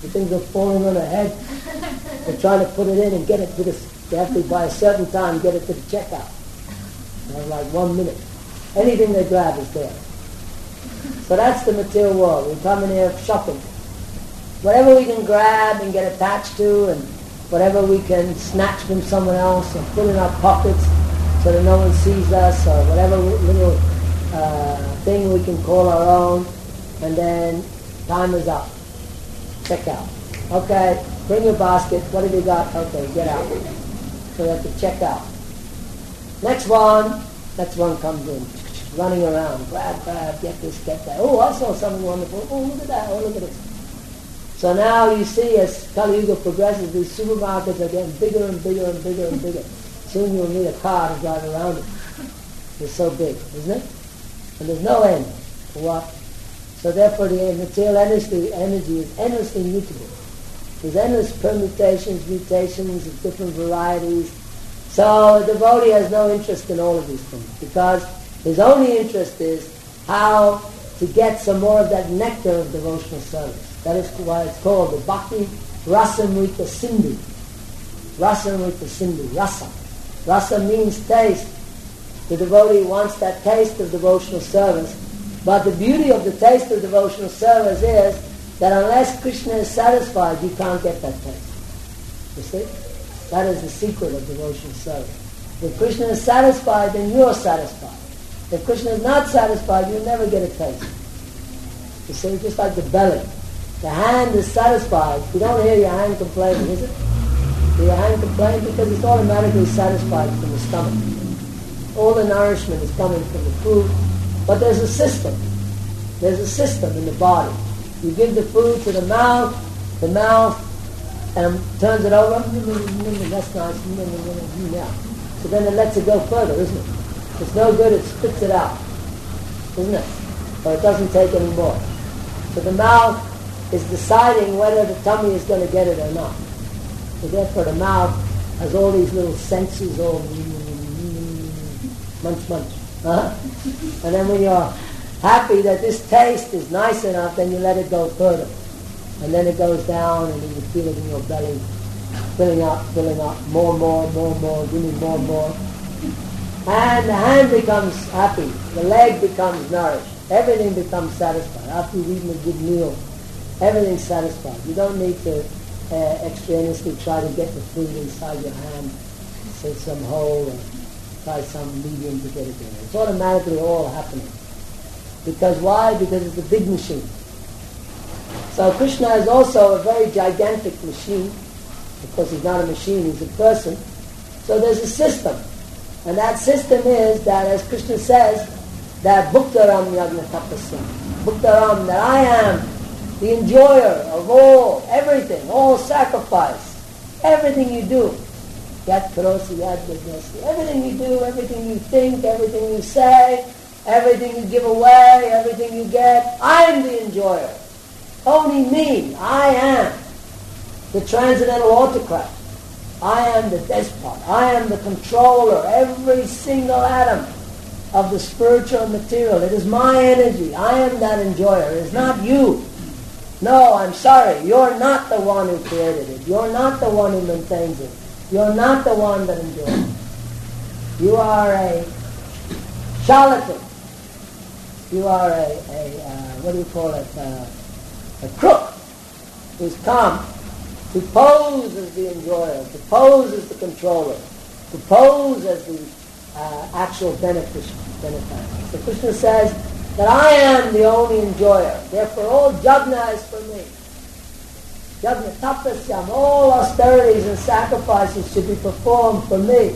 The things are falling on her head. They're trying to put it in and get it to the... They have to, by a certain time, get it to the checkout. Like 1 minute. Anything they grab is there. So that's the material world. We come in here shopping. Whatever we can grab and get attached to, and whatever we can snatch from someone else and put in our pockets so that no one sees us, or whatever little thing we can call our own, and then time is up. Check out. Okay, bring your basket. What have you got? Okay, get out. So you have to check out. Next one comes in, running around, grab, get this, get that. Oh, I saw something wonderful. Oh, look at that. Oh, look at this. So now you see, as Kali Yuga progresses, these supermarkets are getting bigger and bigger and bigger and bigger. Soon you'll need a car to drive around it. It's so big, isn't it? And there's no end for what. So therefore the material energy is endlessly mutable. There's endless permutations, mutations of different varieties. So the devotee has no interest in all of these things, because his only interest is how to get some more of that nectar of devotional service. That is why it's called the Bhakti Rasamrita Sindhu. Rasamrita Sindhu, rasa. Rasa means taste. The devotee wants that taste of devotional service. But the beauty of the taste of devotional service is that unless Krishna is satisfied, you can't get that taste. You see? That is the secret of devotional service. If Krishna is satisfied, then you are satisfied. If Krishna is not satisfied, you'll never get a taste. You see, just like the belly. The hand is satisfied. You don't hear your hand complaining, is it? Do your hand complain? Because it's automatically satisfied from the stomach. All the nourishment is coming from the food. But there's a system. There's a system in the body. You give the food to the mouth turns it over. That's nice. So then it lets it go further, isn't it? It's no good, it spits it out, isn't it? Or it doesn't take any more. So the mouth is deciding whether the tummy is going to get it or not. So therefore the mouth has all these little senses, all munch, munch. And then when you're happy that this taste is nice enough, then you let it go further. And then it goes down, and then you feel it in your belly, filling up, more, give me more. And the hand becomes happy, the leg becomes nourished, everything becomes satisfied. After you've eaten a good meal, everything's satisfied. You don't need to extraneously try to get the food inside your hand, say some hole, or try some medium to get it there. It's automatically all happening. Because why? Because it's a big machine. So Krishna is also a very gigantic machine. Of course, he's not a machine, he's a person. So there's a system. And that system is that, as Krishna says, that Bhuktaram Yagna Tapasya. Bhuktaram, that I am the enjoyer of all, everything, all sacrifice. Everything you do. Yat karosi, yat yajnasi. Everything you do, everything you think, everything you say, everything you give away, everything you get, I am the enjoyer. Only me. I am the transcendental autocrat. I am the despot. I am the controller. Every single atom of the spiritual material. It is my energy. I am that enjoyer. It is not you. No, I'm sorry. You're not the one who created it. You're not the one who maintains it. You're not the one that enjoys it. You are a charlatan. You are a crook who's come to pose as the enjoyer, to pose as the controller, to pose as the actual benefactor. So Krishna says that I am the only enjoyer. Therefore all jagna is for me. Jagna tapasyam, all austerities and sacrifices should be performed for me.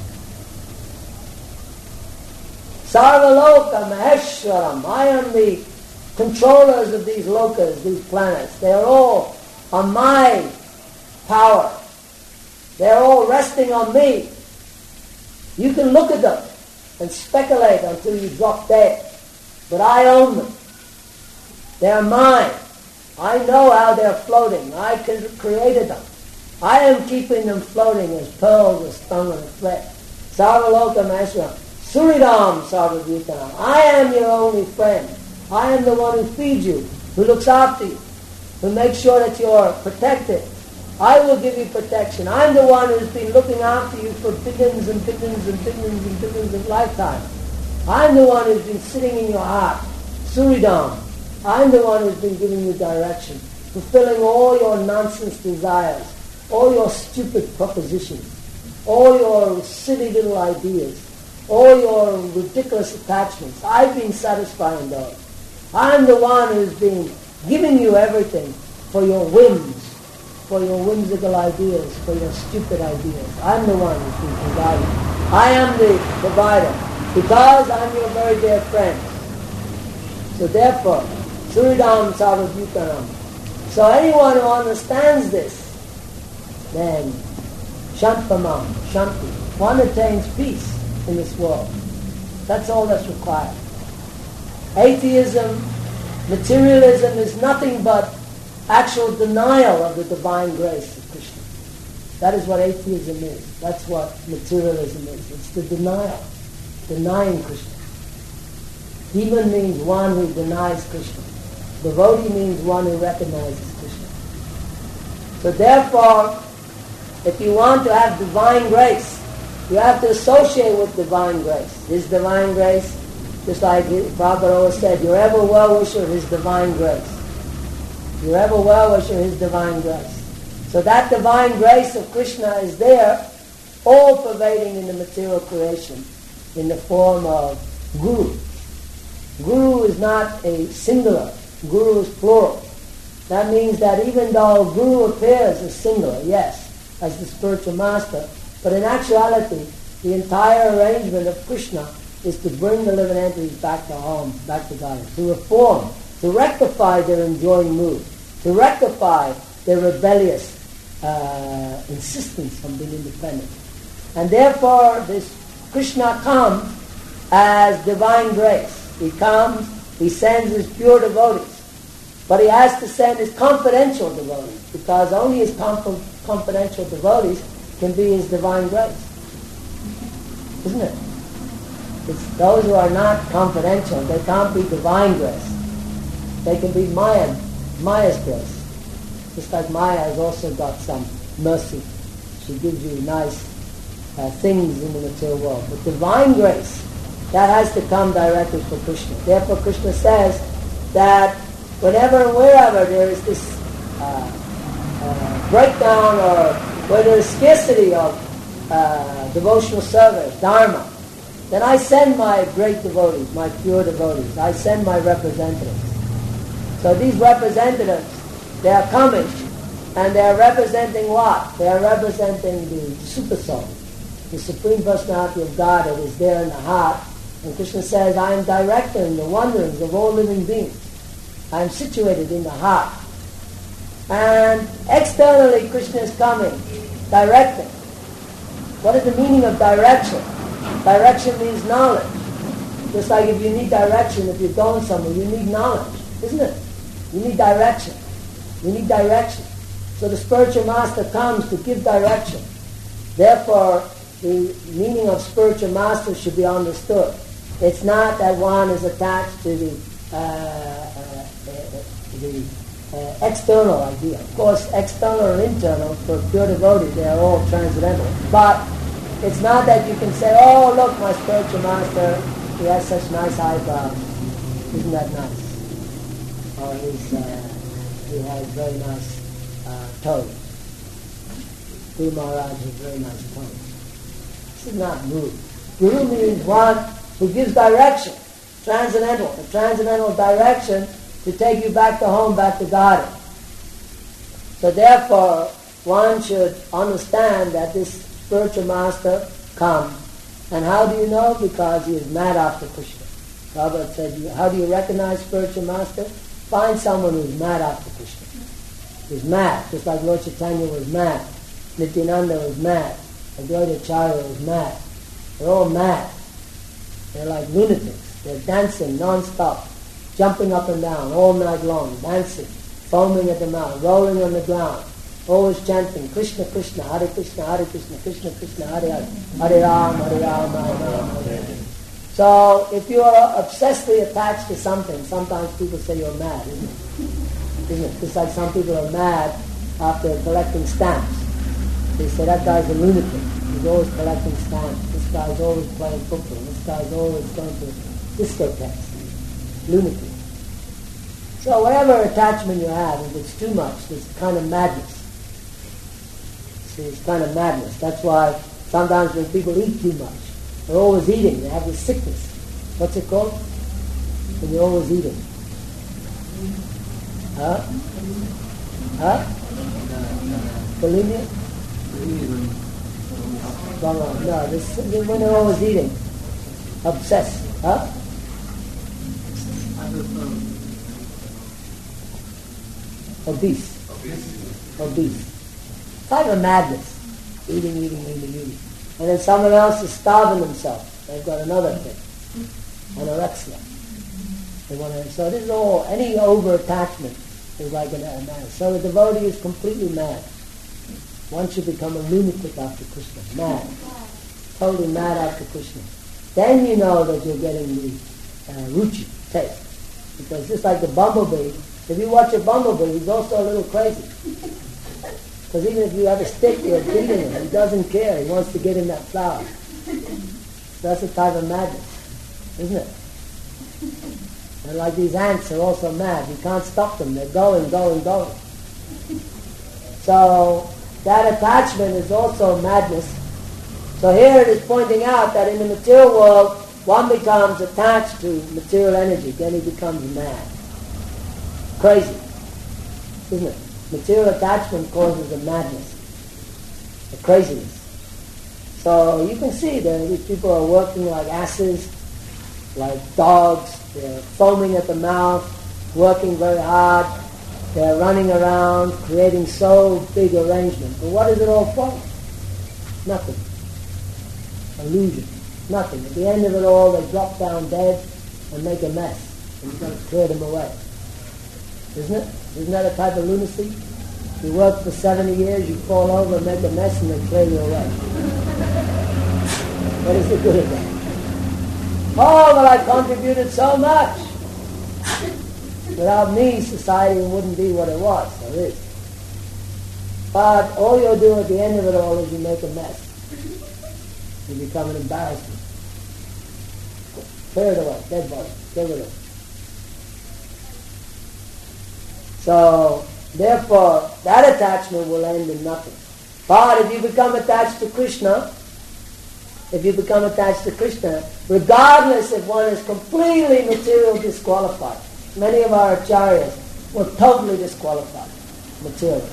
Sarvaloka Maheshwaram, I am the controllers of these lokas, these planets. They are all on my power. They are all resting on me. You can look at them and speculate until you drop dead. But I own them. They are mine. I know how they're floating. I created them. I am keeping them floating as pearls are strung on a thread. Sarvaloka Maheshwaram. Suridam Sarvabhutanam. I am your only friend. I am the one who feeds you, who looks after you. who makes sure that you're protected. I will give you protection. I'm the one who's been looking after you for billions and billions and billions and billions of lifetimes. I'm the one who's been sitting in your heart, Suridam. I'm the one who's been giving you direction, fulfilling all your nonsense desires, all your stupid propositions, all your silly little ideas, all your ridiculous attachments. I've been satisfying those. I'm the one who's been giving you everything for your whims, for your whimsical ideas, for your stupid ideas. I'm the one who's been providing. I am the provider because I'm your very dear friend. So therefore, Suridam Sarvabhutanam. So anyone who understands this, then Shantpamam, Shanti, one attains peace in this world. That's all that's required. Atheism, materialism is nothing but actual denial of the divine grace of Krishna. That is what atheism is. That's what materialism is. It's the denial, denying Krishna. Demon means one who denies Krishna. Devotee means one who recognizes Krishna. So therefore, if you want to have divine grace, you have to associate with divine grace. His divine grace, just like Prabhupada always said, your ever well-wisher, His divine grace. Your ever well-wisher, His divine grace. So that divine grace of Krishna is there, all pervading in the material creation, in the form of Guru. Guru is not a singular. Guru is plural. That means that even though Guru appears as singular, yes, as the spiritual master, but in actuality, the entire arrangement of Krishna is to bring the living entities back to home, back to God, to reform, to rectify their enjoying mood, to rectify their rebellious insistence on being independent. And therefore, this Krishna comes as divine grace. He comes, He sends His pure devotees. But He has to send His confidential devotees, because only His confidential devotees can be His divine grace. Isn't it? It's those who are not confidential, they can't be divine grace. They can be Maya's grace. Just like Maya has also got some mercy. She gives you nice things in the material world. But divine grace, that has to come directly from Krishna. Therefore Krishna says that whenever and wherever there is this breakdown, or where there is scarcity of devotional service, dharma, then I send my great devotees, my pure devotees. I send my representatives. So these representatives, they are coming, and they are representing what? They are representing the Super Soul, the Supreme Personality of God that is there in the heart. And Krishna says, I am directing the wanderings of all living beings. I am situated in the heart. And externally, Krishna is coming, directing. What is the meaning of direction? Direction means knowledge. Just like if you need direction, if you're going somewhere, you need knowledge, isn't it? You need direction. You need direction. So the spiritual master comes to give direction. Therefore, the meaning of spiritual master should be understood. It's not that one is attached to the external idea. Of course, external and internal, for pure devotees, they are all transcendental. But it's not that you can say, oh, look, my spiritual master, he has such nice eyebrows. Isn't that nice? Or he has very nice toes. Guru Maharaj has very nice toes. This is not Guru. Guru means one who gives direction, transcendental, a transcendental direction to take you back to home, back to Godhead. So therefore, one should understand that this spiritual master comes. And how do you know? Because he is mad after Krishna. Prabhupada said, how do you recognize spiritual master? Find someone who's mad after Krishna. He's mad, just like Lord Chaitanya was mad. Nityananda was mad. Advaita Acharya was mad. They're all mad. They're like lunatics. They're dancing non-stop, jumping up and down all night long, dancing, foaming at the mouth, rolling on the ground, always chanting Krishna Krishna, Hare Krishna, Hare Krishna, Krishna Krishna, Hare Hare, Hare Ram, Hare Ram, Hare Ram, Hare Hare. So if you are obsessively attached to something, sometimes people say you're mad, isn't it? Isn't it? Just like some people are mad after collecting stamps. They say that guy's a lunatic. He's always collecting stamps. This guy's always playing football. This guy's always going to discotheques. Lunatic. So whatever attachment you have, if it's too much, it's kind of madness. See, it's kind of madness. That's why sometimes when people eat too much, they're always eating. They have this sickness. What's it called? When you're always eating. Huh? Huh? Bulimia? No, this when they're always eating. Obsessed. Huh? Obese. Kind of madness. Eating. And then someone else is starving themselves. They've got another thing. Anorexia. They want to, so this is all, any over-attachment is like an mad. So the devotee is completely mad. One should become a lunatic after Krishna. Mad. Totally mad after Krishna. Then you know that you're getting the ruchi, taste. Because just like the bumblebee, if you watch a bumblebee, he's also a little crazy. Because even if you have a stick, you're beating him. He doesn't care. He wants to get in that flower. So that's a type of madness, isn't it? And like these ants are also mad. You can't stop them. They're going. So that attachment is also madness. So here it is pointing out that in the material world, one becomes attached to material energy. Then he becomes mad. Crazy. Isn't it? Material attachment causes a madness, a craziness. So you can see that these people are working like asses, like dogs. They're foaming at the mouth, working very hard. They're running around, creating so big arrangement. But what is it all for? Nothing. Illusion. Nothing. At the end of it all, they drop down dead and make a mess. And you've got to clear them away. Isn't it? Isn't that a type of lunacy? You work for 70 years, you fall over and make a mess and they clear you away. What is the good of that? Oh, but I contributed so much. Without me, society wouldn't be what it was, or is. But all you'll do at the end of it all is you make a mess. You become an embarrassment. Clear it away, dead body, get rid of it. So, therefore, that attachment will end in nothing. But if you become attached to Krishna, regardless if one is completely material disqualified, many of our acharyas were totally disqualified materially.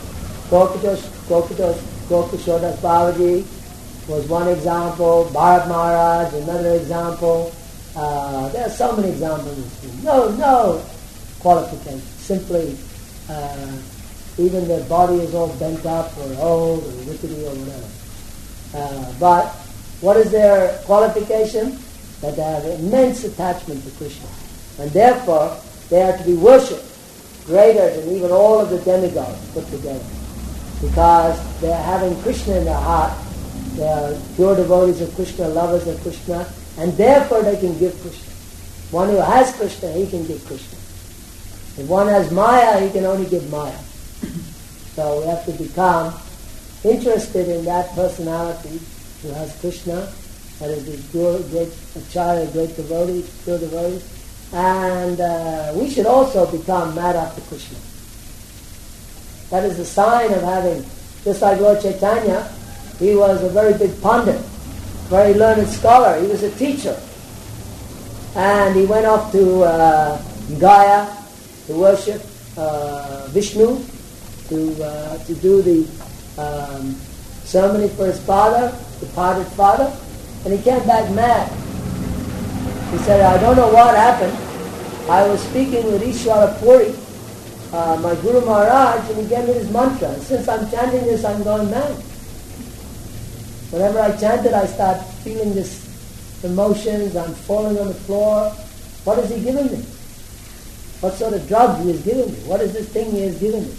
Gokishodas Babaji was one example, Bharat Maharaj another example. There are so many examples. No qualification. Simply, even their body is all bent up or old or rickety or whatever. But what is their qualification? That they have immense attachment to Krishna. And therefore, they are to be worshipped greater than even all of the demigods put together. Because they are having Krishna in their heart. They are pure devotees of Krishna, lovers of Krishna, and therefore they can give Krishna. One who has Krishna, he can give Krishna. If one has Maya, he can only give Maya. So we have to become interested in that personality who has Krishna, that is this pure, great acharya, great devotee, pure devotee. And we should also become mad after Krishna. That is a sign of having, just like Lord Chaitanya, he was a very big pundit, very learned scholar. He was a teacher. And he went off to Gaya to worship Vishnu, to do the ceremony for his father, departed father, and he came back mad. He said, I don't know what happened. I was speaking with Ishwara Puri, my Guru Maharaj, and he gave me this mantra. And since I'm chanting this, I'm going mad. Whenever I chant it, I start feeling this emotions, I'm falling on the floor. What is he giving me? What sort of drug he is giving me? What is this thing he is giving me?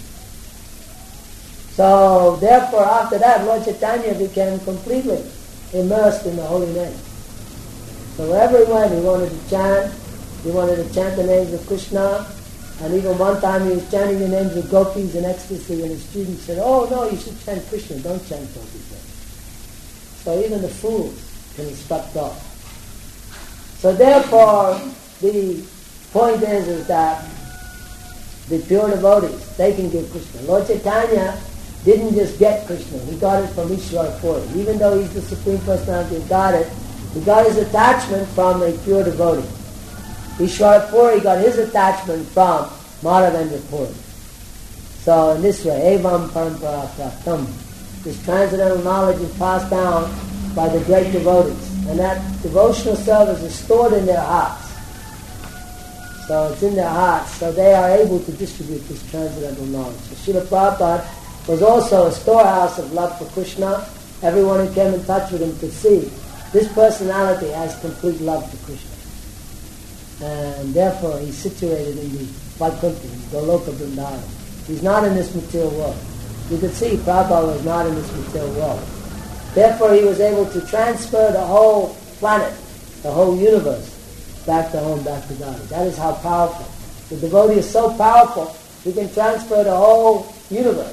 So, therefore, after that, Lord Chaitanya became completely immersed in the holy name. So wherever he went, he wanted to chant the names of Krishna, And even one time he was chanting the names of gopis in ecstasy, and his students said, "Oh no, you should chant Krishna, don't chant gopis." So even the fools can instruct off. So therefore, the point is that the pure devotees, they can give Krishna. Lord Chaitanya didn't just get Krishna, he got it from Ishvara Puri. Even though he's the Supreme Personality of Godhead, he got his attachment from a pure devotee. Ishvara Puri got his attachment from Madhavendra Puri. So in this way, evam parampara praptam, this transcendental knowledge is passed down by the great devotees. And that devotional service is stored in their hearts. So it's in their hearts, so they are able to distribute this transcendental knowledge. So Srila Prabhupada was also a storehouse of love for Krishna. Everyone who came in touch with him could see this personality has complete love for Krishna. And therefore he's situated in the Vaikuntha, in Goloka Vrindavan. He's not in this material world. You could see Prabhupada was not in this material world. Therefore he was able to transfer the whole planet, the whole universe, back to home, back to God. That is how powerful. The devotee is so powerful, he can transfer the whole universe.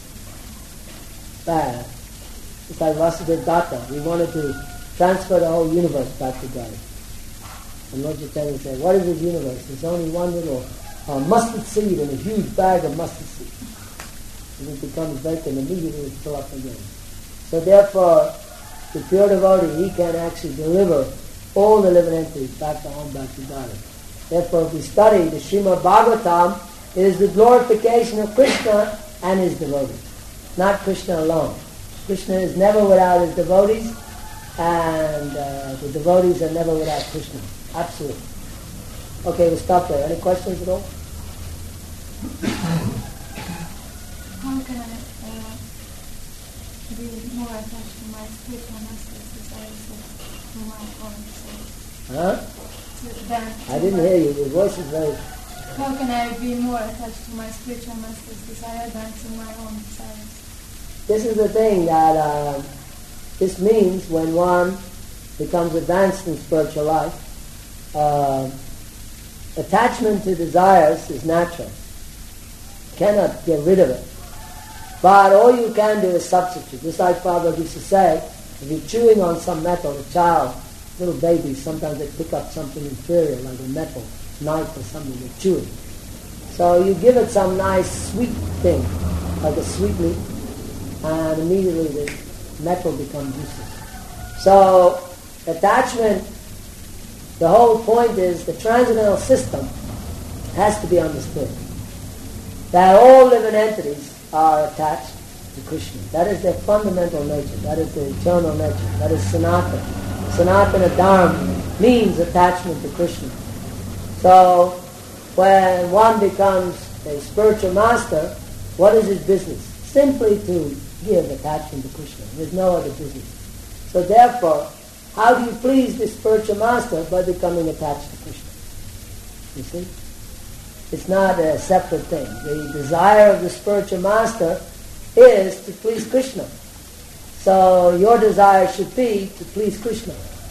It's like Vasudeva Datta. He wanted to transfer the whole universe back to God. And Lord Chaitanya said, what is this universe? There's only one little mustard seed in a huge bag of mustard seed. And it becomes vacant, immediately it's fill up again. So therefore, the pure devotee, he can actually deliver all the living entities back to home, back to God. Therefore, if we study the Srimad Bhagavatam, it is the glorification of Krishna and his devotees, not Krishna alone. Krishna is never without his devotees, and the devotees are never without Krishna. Absolutely. Okay, we'll stop there. Any questions at all? How can I be more attached to my spiritual masters besides to my own soul? Huh? I didn't hear you. Your voice is very... How can I be more attached to my spiritual masters desire than to my own desires? This is the thing that this means when one becomes advanced in spiritual life, attachment to desires is natural. You cannot get rid of it. But all you can do is substitute. Just like Prabhupada used to say, if you're chewing on some metal, a child, little babies, sometimes they pick up something inferior, like a metal knife or something, they're chewing. So you give it some nice sweet thing, like a sweetmeat, and immediately the metal becomes useless. So attachment, the whole point is the transcendental system has to be understood. That all living entities are attached to Krishna. That is their fundamental nature. That is their eternal nature. That is Sanatana. Sanatana Dharma means attachment to Krishna. So when one becomes a spiritual master, what is his business? Simply to give attachment to Krishna. There's no other business. So therefore, how do you please the spiritual master? By becoming attached to Krishna. You see? It's not a separate thing. The desire of the spiritual master is to please Krishna. So your desire should be to please Krishna.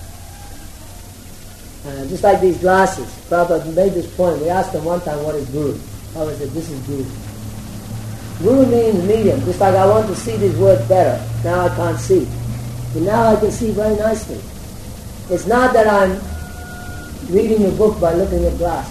Just like these glasses. Prabhupada made this point. We asked him one time, what is Guru? Prabhupada said, this is Guru. Guru means medium. Just like I want to see these words better. Now I can't see. But now I can see very nicely. It's not that I'm reading a book by looking at glass.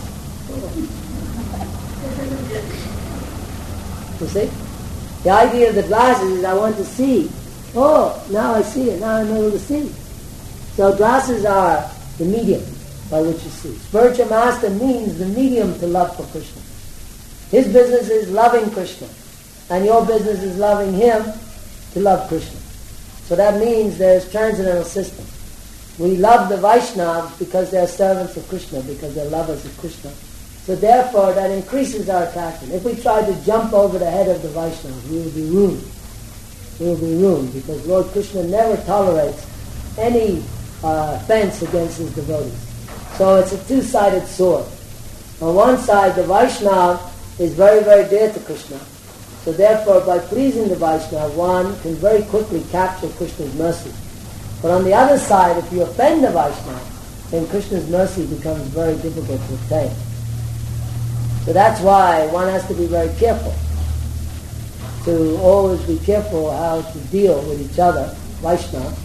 You see? The idea of the glasses is I want to see. Oh, now I see it. Now I'm able to see. So glasses are the medium by which you see. Spiritual master means the medium to love for Krishna. His business is loving Krishna. And your business is loving him to love Krishna. So that means there's transcendental system. We love the Vaishnavas because they're servants of Krishna, because they're lovers of Krishna. So therefore, that increases our attachment. If we try to jump over the head of the Vaishnavas, we will be ruined. We will be ruined because Lord Krishna never tolerates any offense against his devotees. So it's a two-sided sword. On one side, the Vaishnava is very, very dear to Krishna. So therefore, by pleasing the Vaishnava, one can very quickly capture Krishna's mercy. But on the other side, if you offend the Vaishnava, then Krishna's mercy becomes very difficult to obtain. So that's why one has to be very careful, to always be careful how to deal with each other, Vaishnava.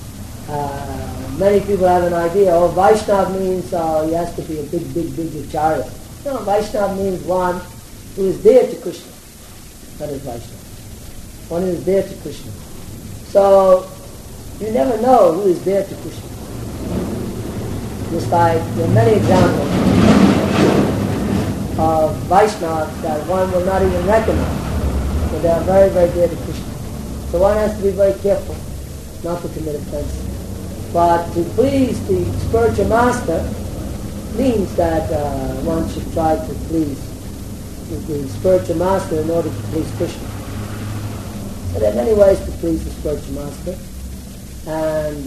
Many people have an idea, Vaishnava means he has to be a big acharya. No, Vaishnava means one who is dear to Krishna. That is Vaishnava. One who is dear to Krishna. So, you never know who is dear to Krishna. Just like there are many examples of Vaishnavas that one will not even recognize, but they are very dear to Krishna. So one has to be very careful not to commit offense. But to please the spiritual master means that one should try to please the spiritual master in order to please Krishna. So there are many ways to please the spiritual master, and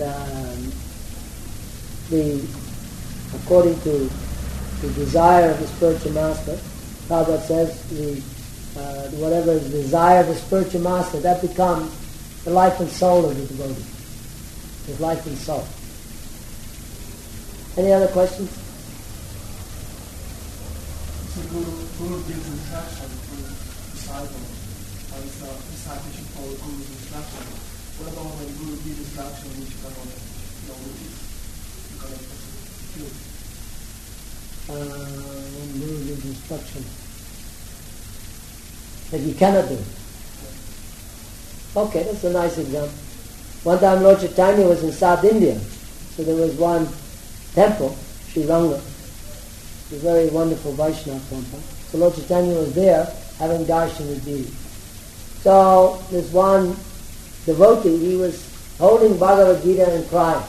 according to the desire of the spiritual master, Prabhupada says whatever is the desire of the spiritual master, that becomes the life and soul of the devotee. His life and soul. Any other questions? So Guru gives instruction to disciple. How is the disciple should follow Guru's instruction? What about when Guru gives instruction which cannot, which is fulfilled? When Guru gives instruction that you cannot do. Okay, that's a nice example. One time Lord Chaitanya was in South India, so there was one temple, Sri Ranga, a very wonderful Vaishnava temple. So Lord Chaitanya was there having darshan with Devi. So this one devotee, he was holding Bhagavad Gita and crying.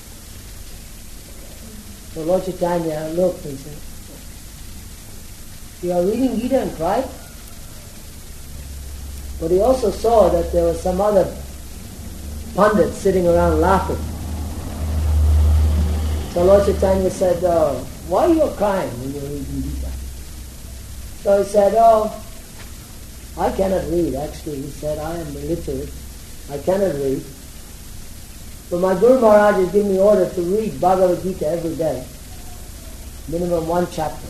So Lord Chaitanya looked and said, "You are reading Gita and crying?" But he also saw that there was some other pundits sitting around laughing. So Lord Chaitanya said, "Why are you crying when you're reading Gita?" So he said, "I cannot read." Actually, he said, "I am illiterate. I cannot read. But my Guru Maharaj has given me order to read Bhagavad Gita every day. Minimum one chapter.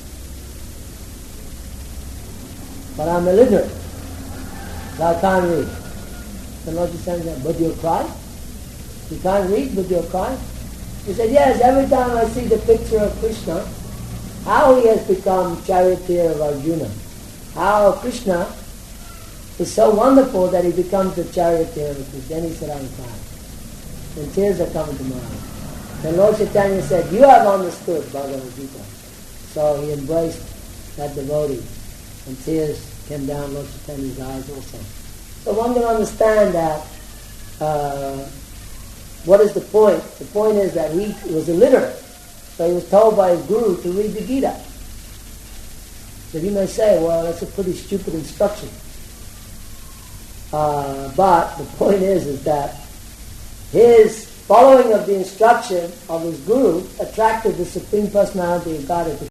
But I'm illiterate. So I can't read." And Lord Chaitanya said, "But you'll cry? You can't read, but you'll cry?" He said, "Yes, every time I see the picture of Krishna, how he has become charioteer of Arjuna. How Krishna is so wonderful that he becomes the charioteer of Krishna." Then he said, "I'm crying." And tears are coming to my eyes. Then Lord Chaitanya said, "You have understood Bhagavad Gita." So he embraced that devotee, and tears came down Lord Chaitanya's eyes also. So one can understand that what is the point? The point is that he was illiterate. So he was told by his guru to read the Gita. So you may say, well, that's a pretty stupid instruction. But the point is that his following of the instruction of his guru attracted the Supreme Personality of Godhead